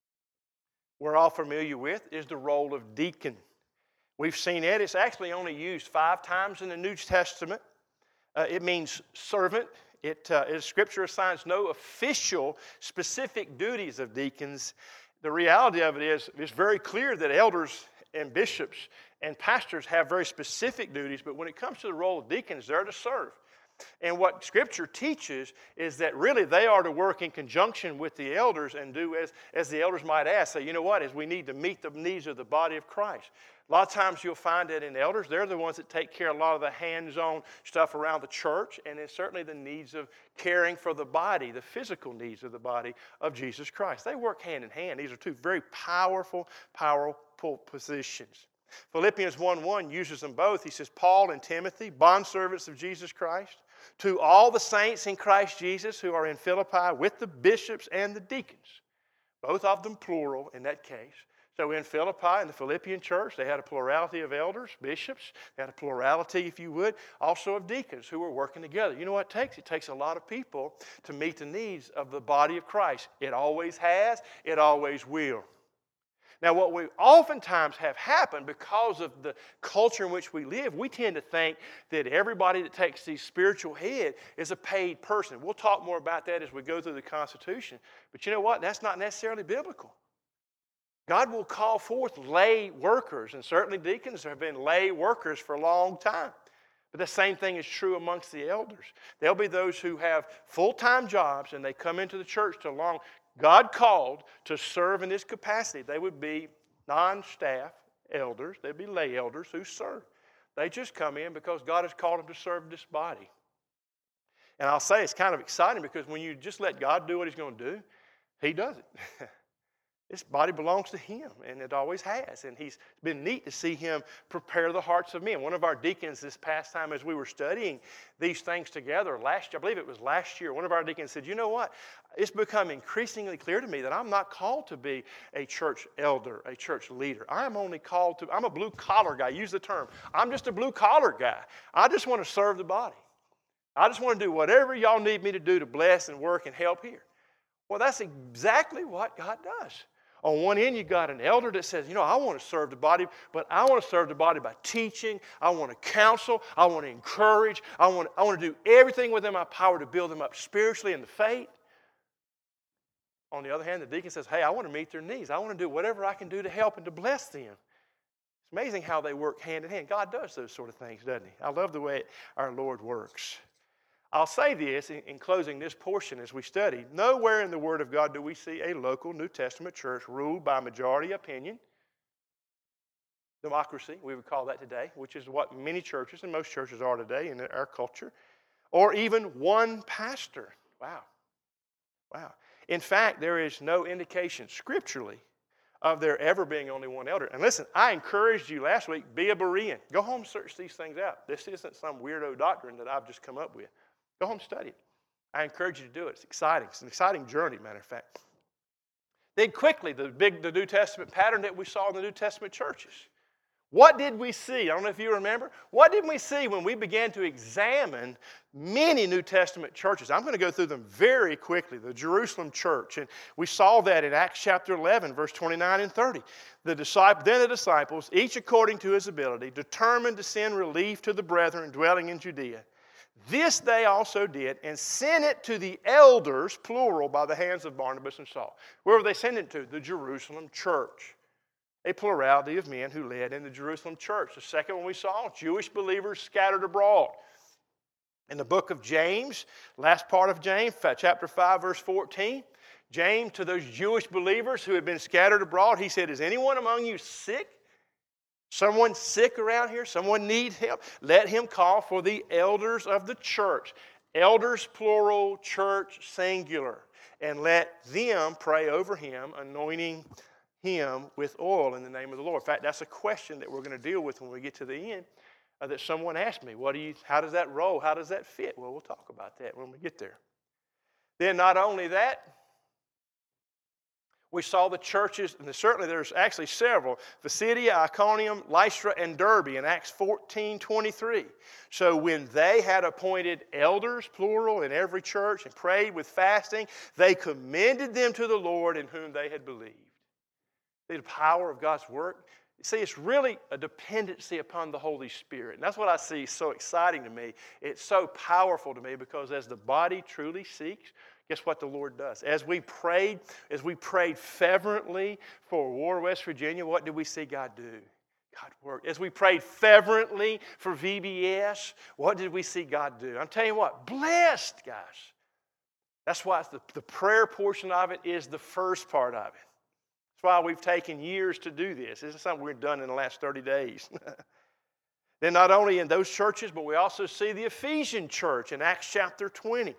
I: We're all familiar with is the role of deacon. We've seen it. It's actually only used five times in the New Testament. Uh, it means servant. It, uh, it, Scripture assigns no official specific duties of deacons. The reality of it is it's very clear that elders and bishops and pastors have very specific duties, but when it comes to the role of deacons, they're to serve. And what Scripture teaches is that really they are to work in conjunction with the elders and do as, as the elders might ask. Say, you know what, is we need to meet the needs of the body of Christ. A lot of times you'll find that in elders, they're the ones that take care of a lot of the hands-on stuff around the church, and it's certainly the needs of caring for the body, the physical needs of the body of Jesus Christ. They work hand in hand. These are two very powerful, powerful positions. Philippians one one uses them both. He says, Paul and Timothy, bondservants of Jesus Christ, to all the saints in Christ Jesus who are in Philippi with the bishops and the deacons, both of them plural in that case. So in Philippi, in the Philippian church, they had a plurality of elders, bishops. They had a plurality, if you would, also of deacons who were working together. You know what it takes? It takes a lot of people to meet the needs of the body of Christ. It always has. It always will. Now, what we oftentimes have happen because of the culture in which we live, we tend to think that everybody that takes the spiritual head is a paid person. We'll talk more about that as we go through the Constitution. But you know what? That's not necessarily biblical. God will call forth lay workers, and certainly deacons have been lay workers for a long time. But the same thing is true amongst the elders. There'll be those who have full-time jobs, and they come into the church to long. God called to serve in this capacity. They would be non-staff elders. They'd be lay elders who serve. They just come in because God has called them to serve this body. And I'll say it's kind of exciting because when you just let God do what He's going to do, He does it. This body belongs to Him, and it always has. And He's been neat to see Him prepare the hearts of men. One of our deacons this past time as we were studying these things together, last year, I believe it was last year, one of our deacons said, you know what? It's become increasingly clear to me that I'm not called to be a church elder, a church leader. I'm only called to, I'm a blue-collar guy. Use the term. I'm just a blue-collar guy. I just want to serve the body. I just want to do whatever y'all need me to do to bless and work and help here. Well, that's exactly what God does. On one end, you've got an elder that says, you know, I want to serve the body, but I want to serve the body by teaching. I want to counsel. I want to encourage. I want, I want to do everything within my power to build them up spiritually in the faith. On the other hand, the deacon says, hey, I want to meet their needs. I want to do whatever I can do to help and to bless them. It's amazing how they work hand in hand. God does those sort of things, doesn't He? I love the way our Lord works. I'll say this in, in closing this portion as we study. Nowhere in the Word of God do we see a local New Testament church ruled by majority opinion. Democracy, we would call that today, which is what many churches and most churches are today in our culture. Or even one pastor. Wow. Wow. In fact, there is no indication scripturally of there ever being only one elder. And listen, I encouraged you last week, be a Berean. Go home and search these things out. This isn't some weirdo doctrine that I've just come up with. Go home and study it. I encourage you to do it. It's exciting. It's an exciting journey, matter of fact. Then quickly, the big the New Testament pattern that we saw in the New Testament churches. What did we see? I don't know if you remember. What did we see when we began to examine many New Testament churches? I'm going to go through them very quickly. The Jerusalem church, and we saw that in Acts chapter eleven, verse twenty-nine and thirty. The disciple, then the disciples, each according to his ability, determined to send relief to the brethren dwelling in Judea. This they also did, and sent it to the elders, plural, by the hands of Barnabas and Saul. Where were they sending it to? The Jerusalem church. A plurality of men who led in the Jerusalem church. The second one we saw, Jewish believers scattered abroad. In the book of James, last part of James, chapter five, verse fourteen, James, to those Jewish believers who had been scattered abroad, he said, is anyone among you sick? Someone sick around here? Someone needs help? Let him call for the elders of the church. Elders, plural, church, singular. And let them pray over him, anointing him with oil in the name of the Lord. In fact, that's a question that we're going to deal with when we get to the end. Uh, that someone asked me, what do you, how does that roll? How does that fit? Well, we'll talk about that when we get there. Then not only that, we saw the churches, and certainly there's actually several, Pisidia, Iconium, Lystra, and Derbe in Acts fourteen twenty-three. So when they had appointed elders, plural, in every church and prayed with fasting, they commended them to the Lord in whom they had believed. See the power of God's work? See, it's really a dependency upon the Holy Spirit. And that's what I see so exciting to me. It's so powerful to me because as the body truly seeks, guess what the Lord does? As we prayed, as we prayed fervently for War, West Virginia, what did we see God do? God worked. As we prayed fervently for V B S, what did we see God do? I'm telling you what, blessed, guys. That's why it's the, the prayer portion of it is the first part of it. That's why we've taken years to do this. This is something we've done in the last thirty days. Then not only in those churches, but we also see the Ephesian church in Acts chapter twenty.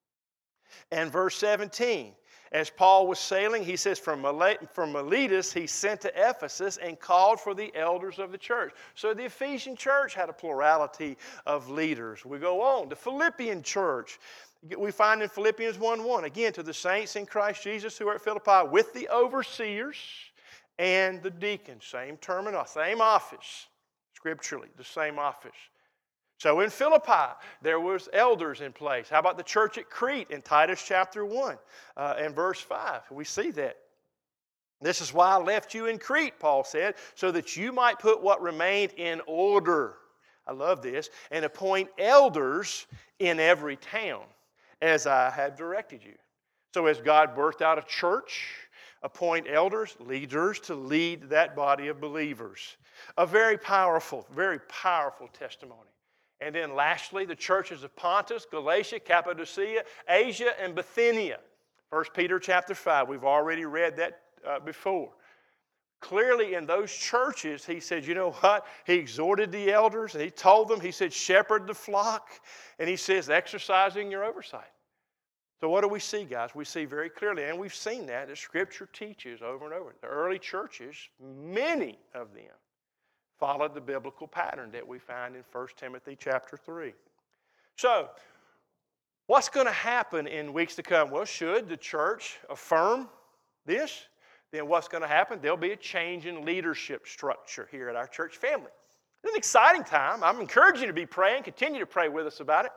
I: And verse seventeen, as Paul was sailing, he says, from Miletus he sent to Ephesus and called for the elders of the church. So the Ephesian church had a plurality of leaders. We go on. The Philippian church, we find in Philippians one one, again, to the saints in Christ Jesus who are at Philippi with the overseers and the deacons. Same terminology, same office, scripturally, the same office. So in Philippi, there was elders in place. How about the church at Crete in Titus chapter one uh, and verse five? We see that. This is why I left you in Crete, Paul said, so that you might put what remained in order. I love this. And appoint elders in every town, as I have directed you. So as God birthed out a church, appoint elders, leaders, to lead that body of believers. A very powerful, very powerful testimony. And then lastly, the churches of Pontus, Galatia, Cappadocia, Asia, and Bithynia. First Peter chapter five, we've already read that uh, before. Clearly in those churches, he said, you know what? He exhorted the elders, and he told them, he said, shepherd the flock. And he says, exercising your oversight. So what do we see, guys? We see very clearly, and we've seen that, that Scripture teaches over and over. The early churches, many of them, followed the biblical pattern that we find in First Timothy chapter three. So, what's going to happen in weeks to come? Well, should the church affirm this, then what's going to happen? There'll be a change in leadership structure here at our church family. It's an exciting time. I'm encouraging you to be praying. Continue to pray with us about it.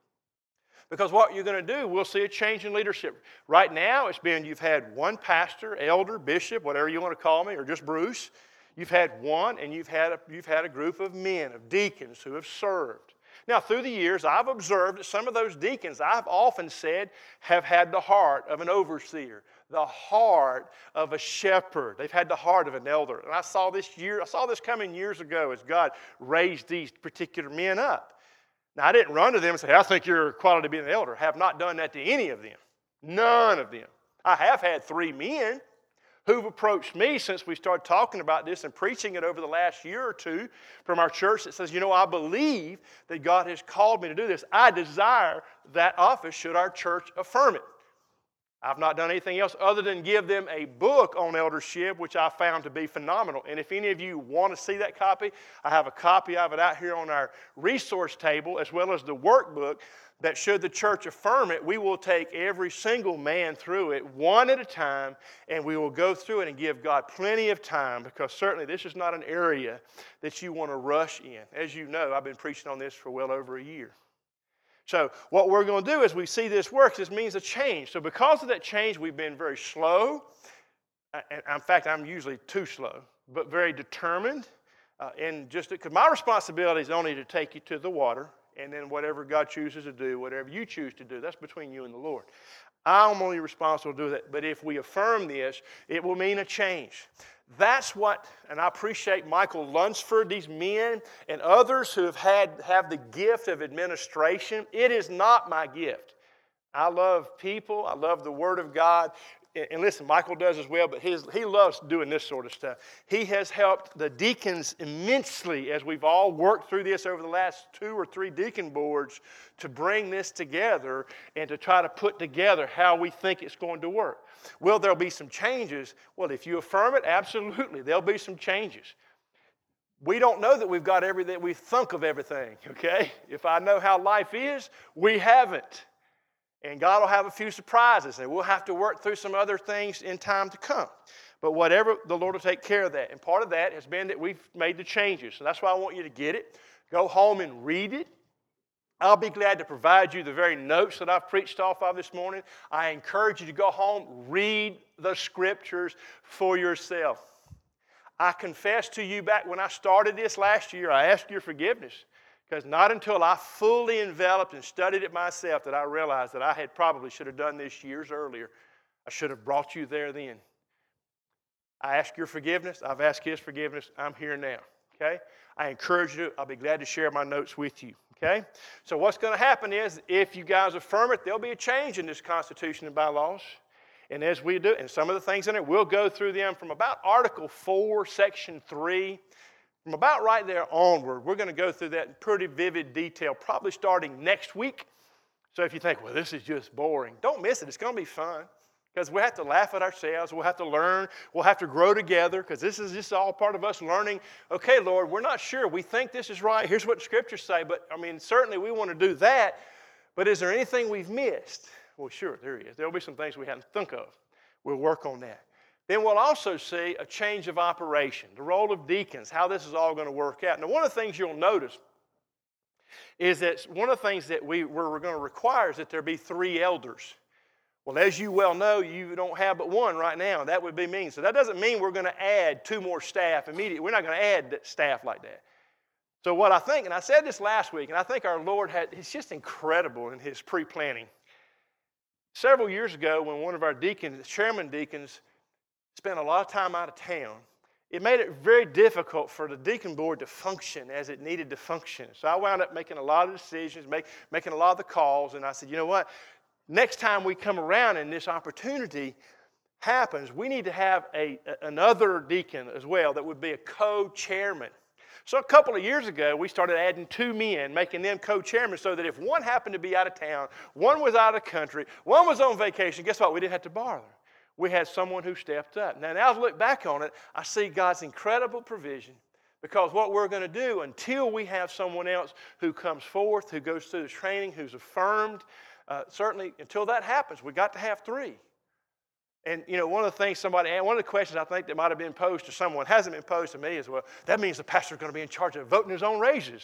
I: Because what you're going to do, we'll see a change in leadership. Right now, it's been you've had one pastor, elder, bishop, whatever you want to call me, or just Bruce. You've had one, and you've had, a, you've had a group of men, of deacons who have served. Now, through the years, I've observed that some of those deacons, I've often said, have had the heart of an overseer, the heart of a shepherd. They've had the heart of an elder. And I saw this year, I saw this coming years ago as God raised these particular men up. Now, I didn't run to them and say, I think you're qualified to be an elder. I have not done that to any of them. None of them. I have had three men who've approached me since we started talking about this and preaching it over the last year or two from our church that says, you know, I believe that God has called me to do this. I desire that office should our church affirm it. I've not done anything else other than give them a book on eldership, which I found to be phenomenal. And if any of you want to see that copy, I have a copy of it out here on our resource table, as well as the workbook that should the church affirm it, we will take every single man through it one at a time, and we will go through it and give God plenty of time, because certainly this is not an area that you want to rush in. As you know, I've been preaching on this for well over a year. So what we're going to do as we see this works, this means a change. So because of that change, we've been very slow. In fact, I'm usually too slow, but very determined. Uh, and just because my responsibility is only to take you to the water And then whatever God chooses to do, whatever you choose to do, that's between you and the Lord. I'm only responsible to do that. But if we affirm this, it will mean a change. That's what, and I appreciate Michael Lunsford, these men, and others who have had have the gift of administration. It is not my gift. I love people. I love the Word of God. And listen, Michael does as well, but his, he loves doing this sort of stuff. He has helped the deacons immensely as we've all worked through this over the last two or three deacon boards to bring this together and to try to put together how we think it's going to work. Will there be some changes? Well, if you affirm it, absolutely, there'll be some changes. We don't know that we've got everything, we think of everything, okay? If I know how life is, we haven't. And God will have a few surprises, and we'll have to work through some other things in time to come. But whatever, the Lord will take care of that. And part of that has been that we've made the changes. So that's why I want you to get it. Go home and read it. I'll be glad to provide you the very notes that I've preached off of this morning. I encourage you to go home, read the Scriptures for yourself. I confess to you back when I started this last year, I asked your forgiveness. Because not until I fully enveloped and studied it myself that I realized that I had probably should have done this years earlier. I should have brought you there then. I ask your forgiveness. I've asked his forgiveness. I'm here now, okay? I encourage you. I'll be glad to share my notes with you, okay? So what's going to happen is if you guys affirm it, there'll be a change in this Constitution and bylaws. And as we do, and some of the things in it, we'll go through them from about Article four, Section three, from about right there onward. We're going to go through that in pretty vivid detail, probably starting next week. So if you think, well, this is just boring, don't miss it. It's going to be fun because we have to laugh at ourselves. We'll have to learn. We'll have to grow together because this is just all part of us learning. Okay, Lord, we're not sure. We think this is right. Here's what the Scriptures say. But, I mean, certainly we want to do that. But is there anything we've missed? Well, sure, there is. There will be some things we hadn't think of. We'll work on that. Then we'll also see a change of operation, the role of deacons, how this is all going to work out. Now, one of the things you'll notice is that one of the things that we, we're going to require is that there be three elders. Well, as you well know, you don't have but one right now. That would be me. So that doesn't mean we're going to add two more staff immediately. We're not going to add staff like that. So what I think, and I said this last week, and I think our Lord had, he's just incredible in his pre-planning. Several years ago, when one of our deacons, chairman deacons, spent a lot of time out of town, it made it very difficult for the deacon board to function as it needed to function. So I wound up making a lot of decisions, make, making a lot of the calls, and I said, you know what? Next time we come around and this opportunity happens, we need to have a, another deacon as well that would be a co-chairman. So a couple of years ago, we started adding two men, making them co-chairmen so that if one happened to be out of town, one was out of the country, one was on vacation, guess what? We didn't have to bother. We had someone who stepped up. Now, now as I look back on it, I see God's incredible provision because what we're going to do until we have someone else who comes forth, who goes through the training, who's affirmed, uh, certainly until that happens, we've got to have three. And, you know, one of the things somebody, one of the questions I think that might have been posed to someone, hasn't been posed to me as well, that means the pastor's going to be in charge of voting his own raises.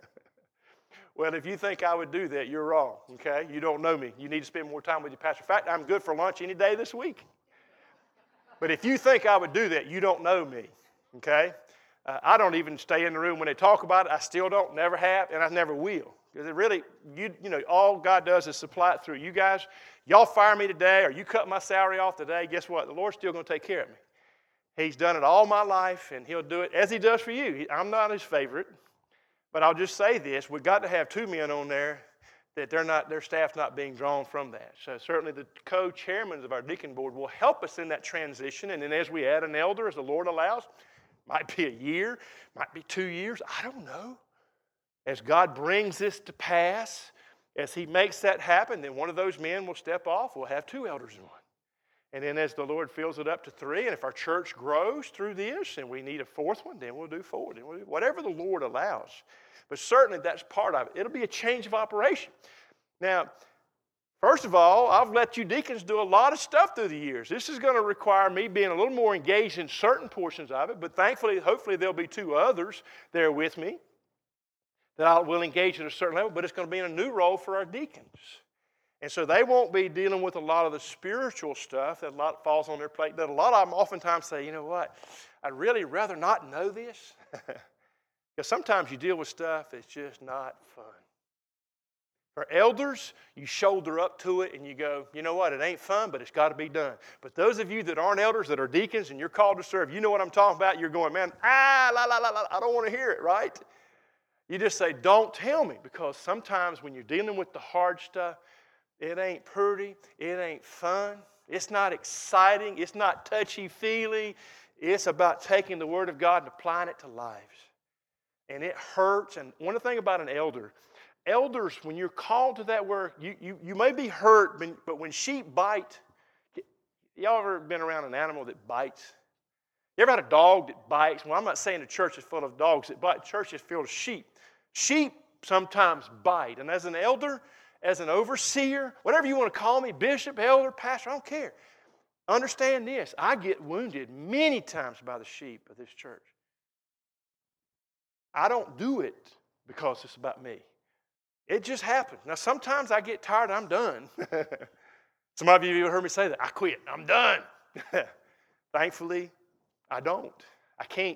I: Well, if you think I would do that, you're wrong, okay? You don't know me. You need to spend more time with your pastor. In fact, I'm good for lunch any day this week. But if you think I would do that, you don't know me, okay? Uh, I don't even stay in the room when they talk about it. I still don't, never have, and I never will. Because it really, you, you know, all God does is supply it through. You guys, y'all fire me today or you cut my salary off today, guess what? The Lord's still going to take care of me. He's done it all my life, and he'll do it as he does for you. He, I'm not his favorite. But I'll just say this, we've got to have two men on there that they're not, their staff's not being drawn from that. So certainly the co-chairmen of our deacon board will help us in that transition. And then as we add an elder, as the Lord allows, might be a year, might be two years, I don't know. As God brings this to pass, as he makes that happen, then one of those men will step off. We'll have two elders in one. And then as the Lord fills it up to three, and if our church grows through this and we need a fourth one, then we'll do four. Then we'll do whatever the Lord allows. But certainly that's part of it. It'll be a change of operation. Now, first of all, I've let you deacons do a lot of stuff through the years. This is going to require me being a little more engaged in certain portions of it, but thankfully, hopefully there'll be two others there with me that I will engage at a certain level, but it's going to be in a new role for our deacons. And so they won't be dealing with a lot of the spiritual stuff that a lot falls on their plate. That a lot of them oftentimes say, you know what, I'd really rather not know this. Because sometimes you deal with stuff that's just not fun. For elders, you shoulder up to it and you go, you know what, it ain't fun, but it's got to be done. But those of you that aren't elders, that are deacons, and you're called to serve, you know what I'm talking about. You're going, man, ah, la, la, la, la, I don't want to hear it, right? You just say, don't tell me, because sometimes when you're dealing with the hard stuff, it ain't pretty, it ain't fun, it's not exciting, it's not touchy-feely. It's about taking the Word of God and applying it to lives. And it hurts. And one thing about an elder, elders, when you're called to that work, you, you, you may be hurt, but when sheep bite, y'all ever been around an animal that bites? You ever had a dog that bites? Well, I'm not saying the church is full of dogs that bite. The church is filled with sheep. Sheep sometimes bite. And as an elder, as an overseer, whatever you want to call me, bishop, elder, pastor, I don't care. Understand this. I get wounded many times by the sheep of this church. I don't do it because it's about me. It just happens. Now, sometimes I get tired, I'm done. Some of you have heard me say that. I quit. I'm done. Thankfully, I don't. I can't.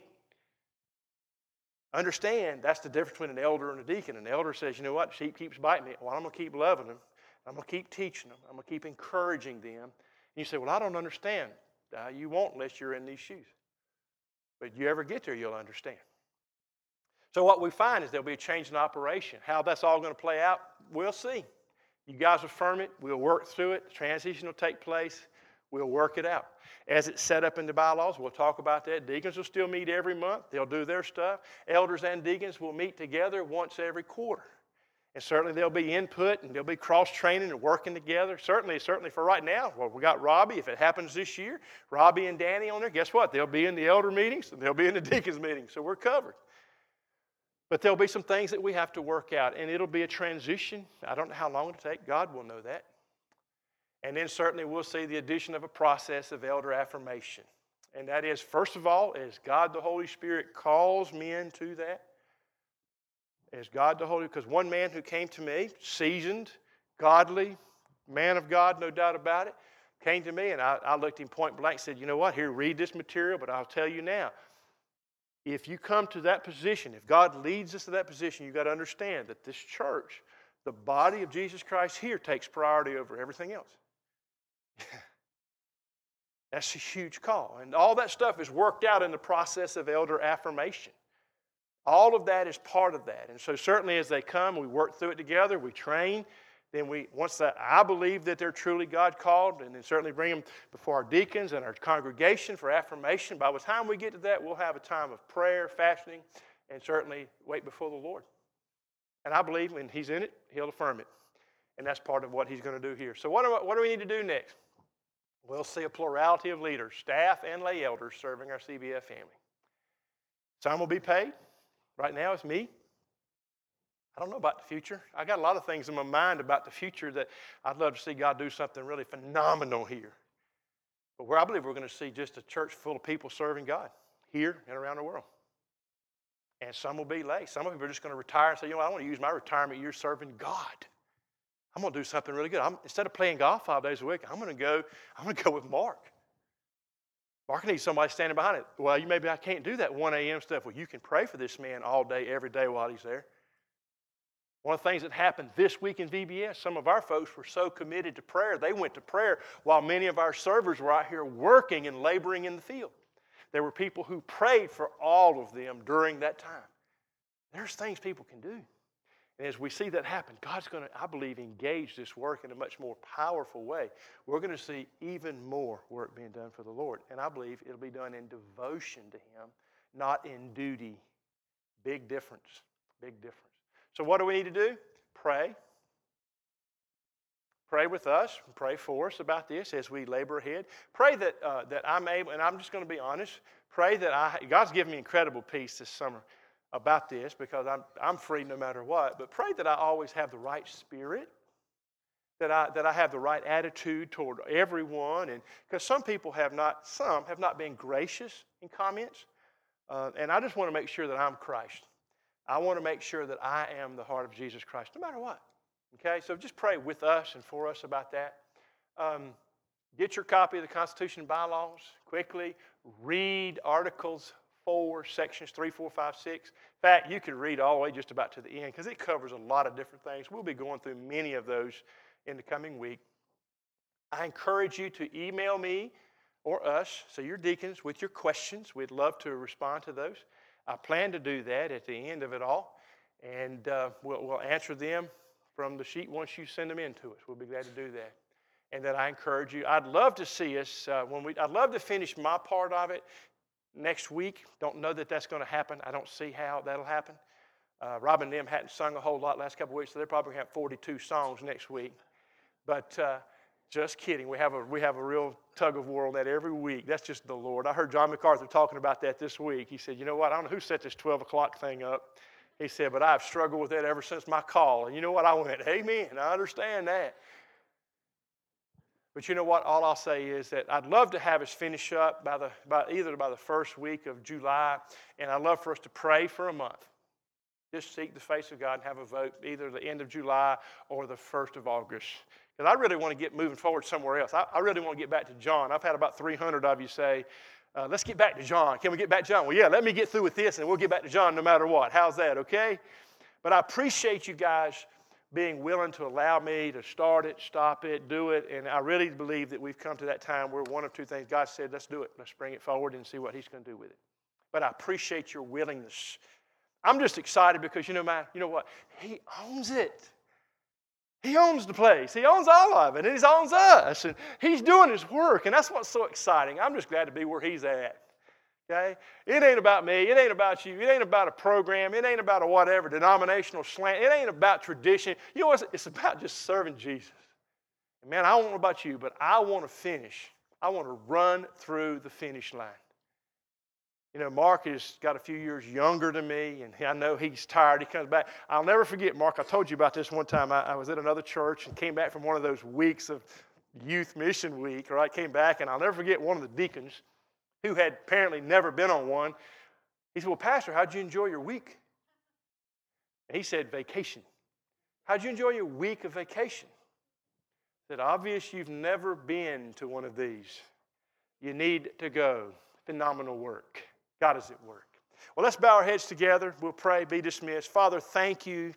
I: Understand that's the difference between an elder and a deacon. An elder says, you know what, sheep keeps biting me. Well, I'm going to keep loving them. I'm going to keep teaching them. I'm going to keep encouraging them. And you say, well, I don't understand. Uh, you won't unless you're in these shoes. But you ever get there, you'll understand. So what we find is there'll be a change in operation. How that's all going to play out, we'll see. You guys affirm it. We'll work through it. The transition will take place. We'll work it out. As it's set up in the bylaws, we'll talk about that. Deacons will still meet every month. They'll do their stuff. Elders and deacons will meet together once every quarter. And certainly there'll be input and there'll be cross-training and working together. Certainly, certainly for right now, well, we got Robbie. If it happens this year, Robbie and Danny on there, guess what? They'll be in the elder meetings and they'll be in the deacons meetings. So we're covered. But there'll be some things that we have to work out, and it'll be a transition. I don't know how long it'll take. God will know that. And then certainly we'll see the addition of a process of elder affirmation. And that is, first of all, as God the Holy Spirit calls men to that, as God the Holy, because one man who came to me, seasoned, godly, man of God, no doubt about it, came to me, and I, I looked him point blank and said, you know what, here, read this material, but I'll tell you now, if you come to that position, if God leads us to that position, you've got to understand that this church, the body of Jesus Christ here, takes priority over everything else. That's a huge call. And all that stuff is worked out in the process of elder affirmation. All of that is part of that. And so certainly as they come, we work through it together, we train. Then we, once that I believe that they're truly God called, and then certainly bring them before our deacons and our congregation for affirmation. By the time we get to that, we'll have a time of prayer, fasting, and certainly wait before the Lord. And I believe when He's in it, He'll affirm it. And that's part of what He's going to do here. So what do, what do we need to do next? We'll see a plurality of leaders, staff and lay elders serving our C B F family. Some will be paid. Right now it's me. I don't know about the future. I got a lot of things in my mind about the future that I'd love to see God do something really phenomenal here. But where I believe we're going to see just a church full of people serving God here and around the world. And some will be lay. Some of them are just going to retire and say, you know, I want to use my retirement years serving God. I'm going to do something really good. I'm, instead of playing golf five days a week, I'm going to go, I'm going to go with Mark. Mark needs somebody standing behind it. Well, you maybe I can't do that one a.m. stuff. Well, you can pray for this man all day, every day while he's there. One of the things that happened this week in V B S, some of our folks were so committed to prayer, they went to prayer while many of our servers were out here working and laboring in the field. There were people who prayed for all of them during that time. There's things people can do. And as we see that happen, God's going to, I believe, engage this work in a much more powerful way. We're going to see even more work being done for the Lord. And I believe it'll be done in devotion to Him, not in duty. Big difference. Big difference. So what do we need to do? Pray. Pray with us. Pray for us about this as we labor ahead. Pray that uh, that I'm able, and I'm just going to be honest, pray that I, God's given me incredible peace this summer about this because I'm I'm free no matter what. But pray that I always have the right spirit, that I that I have the right attitude toward everyone, and because some people have not, some have not been gracious in comments, uh, and I just want to make sure that I'm Christ. I want to make sure that I am the heart of Jesus Christ, no matter what. Okay, so just pray with us and for us about that. Um, get your copy of the Constitution and bylaws quickly. Read Articles four sections, three, four, five, six. In fact, you could read all the way just about to the end because it covers a lot of different things. We'll be going through many of those in the coming week. I encourage you to email me or us, so your deacons, with your questions. We'd love to respond to those. I plan to do that at the end of it all, and uh, we'll, we'll answer them from the sheet once you send them in to us. We'll be glad to do that. And then I encourage you, I'd love to see us, uh, when we, I'd love to finish my part of it next week. Don't know that that's going to happen. I don't see how that'll happen. Uh, Robin and them hadn't sung a whole lot last couple of weeks, so they're probably going to have forty-two songs next week. But uh, just kidding. We have a we have a real tug of war on that every week. That's just the Lord. I heard John MacArthur talking about that this week. He said, you know what, I don't know who set this twelve o'clock thing up. He said, but I've struggled with that ever since my call. And you know what? I went, amen, I understand that. But you know what? All I'll say is that I'd love to have us finish up by the by either by the first week of July, and I'd love for us to pray for a month. Just seek the face of God and have a vote either the end of July or the first of August. Because I really want to get moving forward somewhere else. I, I really want to get back to John. I've had about three hundred of you say, uh, let's get back to John. Can we get back to John? Well, yeah, let me get through with this, and we'll get back to John no matter what. How's that, okay? But I appreciate you guys being willing to allow me to start it, stop it, do it. And I really believe that we've come to that time where one of two things. God said, let's do it. Let's bring it forward and see what he's going to do with it. But I appreciate your willingness. I'm just excited because, you know, man, you know what? He owns it. He owns the place. He owns all of it. And he owns us. And he's doing his work. And that's what's so exciting. I'm just glad to be where he's at. Okay? It ain't about me. It ain't about you. It ain't about a program. It ain't about a whatever, denominational slant. It ain't about tradition. You know what? It's about just serving Jesus. And man, I don't know about you, but I want to finish. I want to run through the finish line. You know, Mark has got a few years younger than me, and I know he's tired. He comes back. I'll never forget, Mark, I told you about this one time. I, I was at another church and came back from one of those weeks of youth mission week, or I came back, and I'll never forget one of the deacons who had apparently never been on one. He said, well, Pastor, how'd you enjoy your week? And he said, vacation. How'd you enjoy your week of vacation? I said, obvious you've never been to one of these. You need to go. Phenomenal work. God is at work. Well, let's bow our heads together. We'll pray, be dismissed. Father, thank you.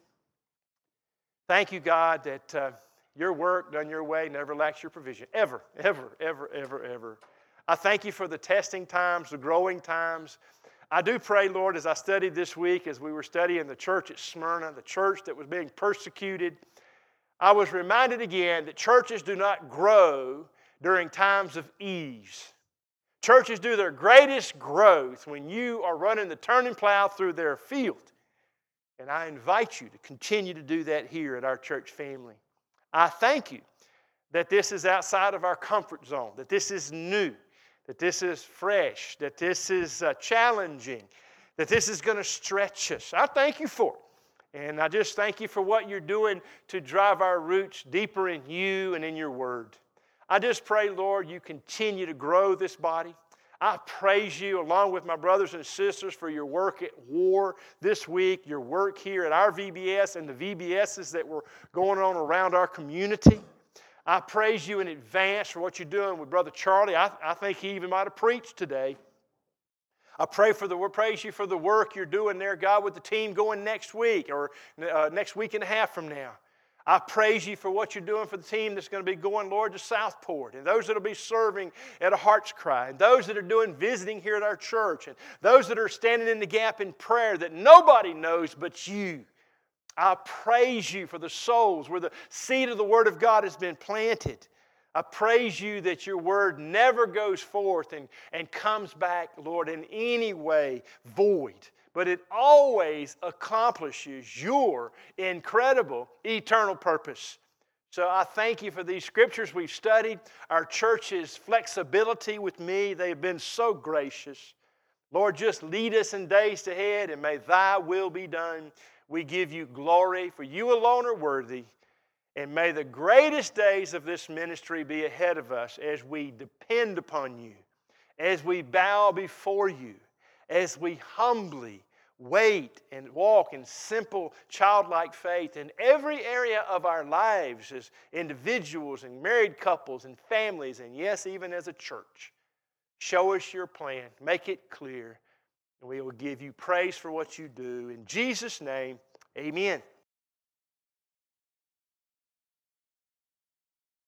I: Thank you, God, that uh, your work done your way never lacks your provision. Ever, ever, ever, ever, ever. I thank you for the testing times, the growing times. I do pray, Lord, as I studied this week, as we were studying the church at Smyrna, the church that was being persecuted, I was reminded again that churches do not grow during times of ease. Churches do their greatest growth when you are running the turning plow through their field. And I invite you to continue to do that here at our church family. I thank you that this is outside of our comfort zone, that this is new, that this is fresh, that this is uh, challenging, that this is going to stretch us. I thank you for it. And I just thank you for what you're doing to drive our roots deeper in you and in your word. I just pray, Lord, you continue to grow this body. I praise you along with my brothers and sisters for your work at War this week, your work here at our V B S and the V B Ss that were going on around our community. I praise you in advance for what you're doing with Brother Charlie. I, I think he even might have preached today. I pray for the praise you for the work you're doing there, God, with the team going next week or uh, next week and a half from now. I praise you for what you're doing for the team that's going to be going, Lord, to Southport, and those that will be serving at a Heart's Cry, and those that are doing visiting here at our church, and those that are standing in the gap in prayer that nobody knows but you. I praise you for the souls where the seed of the Word of God has been planted. I praise you that your Word never goes forth and, and comes back, Lord, in any way void, but it always accomplishes your incredible eternal purpose. So I thank you for these scriptures we've studied, our church's flexibility with me. They've been so gracious. Lord, just lead us in days ahead, and may thy will be done. We give you glory, for you alone are worthy. And may the greatest days of this ministry be ahead of us as we depend upon you, as we bow before you, as we humbly wait and walk in simple childlike faith in every area of our lives as individuals and married couples and families, and yes, even as a church. Show us your plan. Make it clear. And we will give you praise for what you do. In Jesus' name, amen.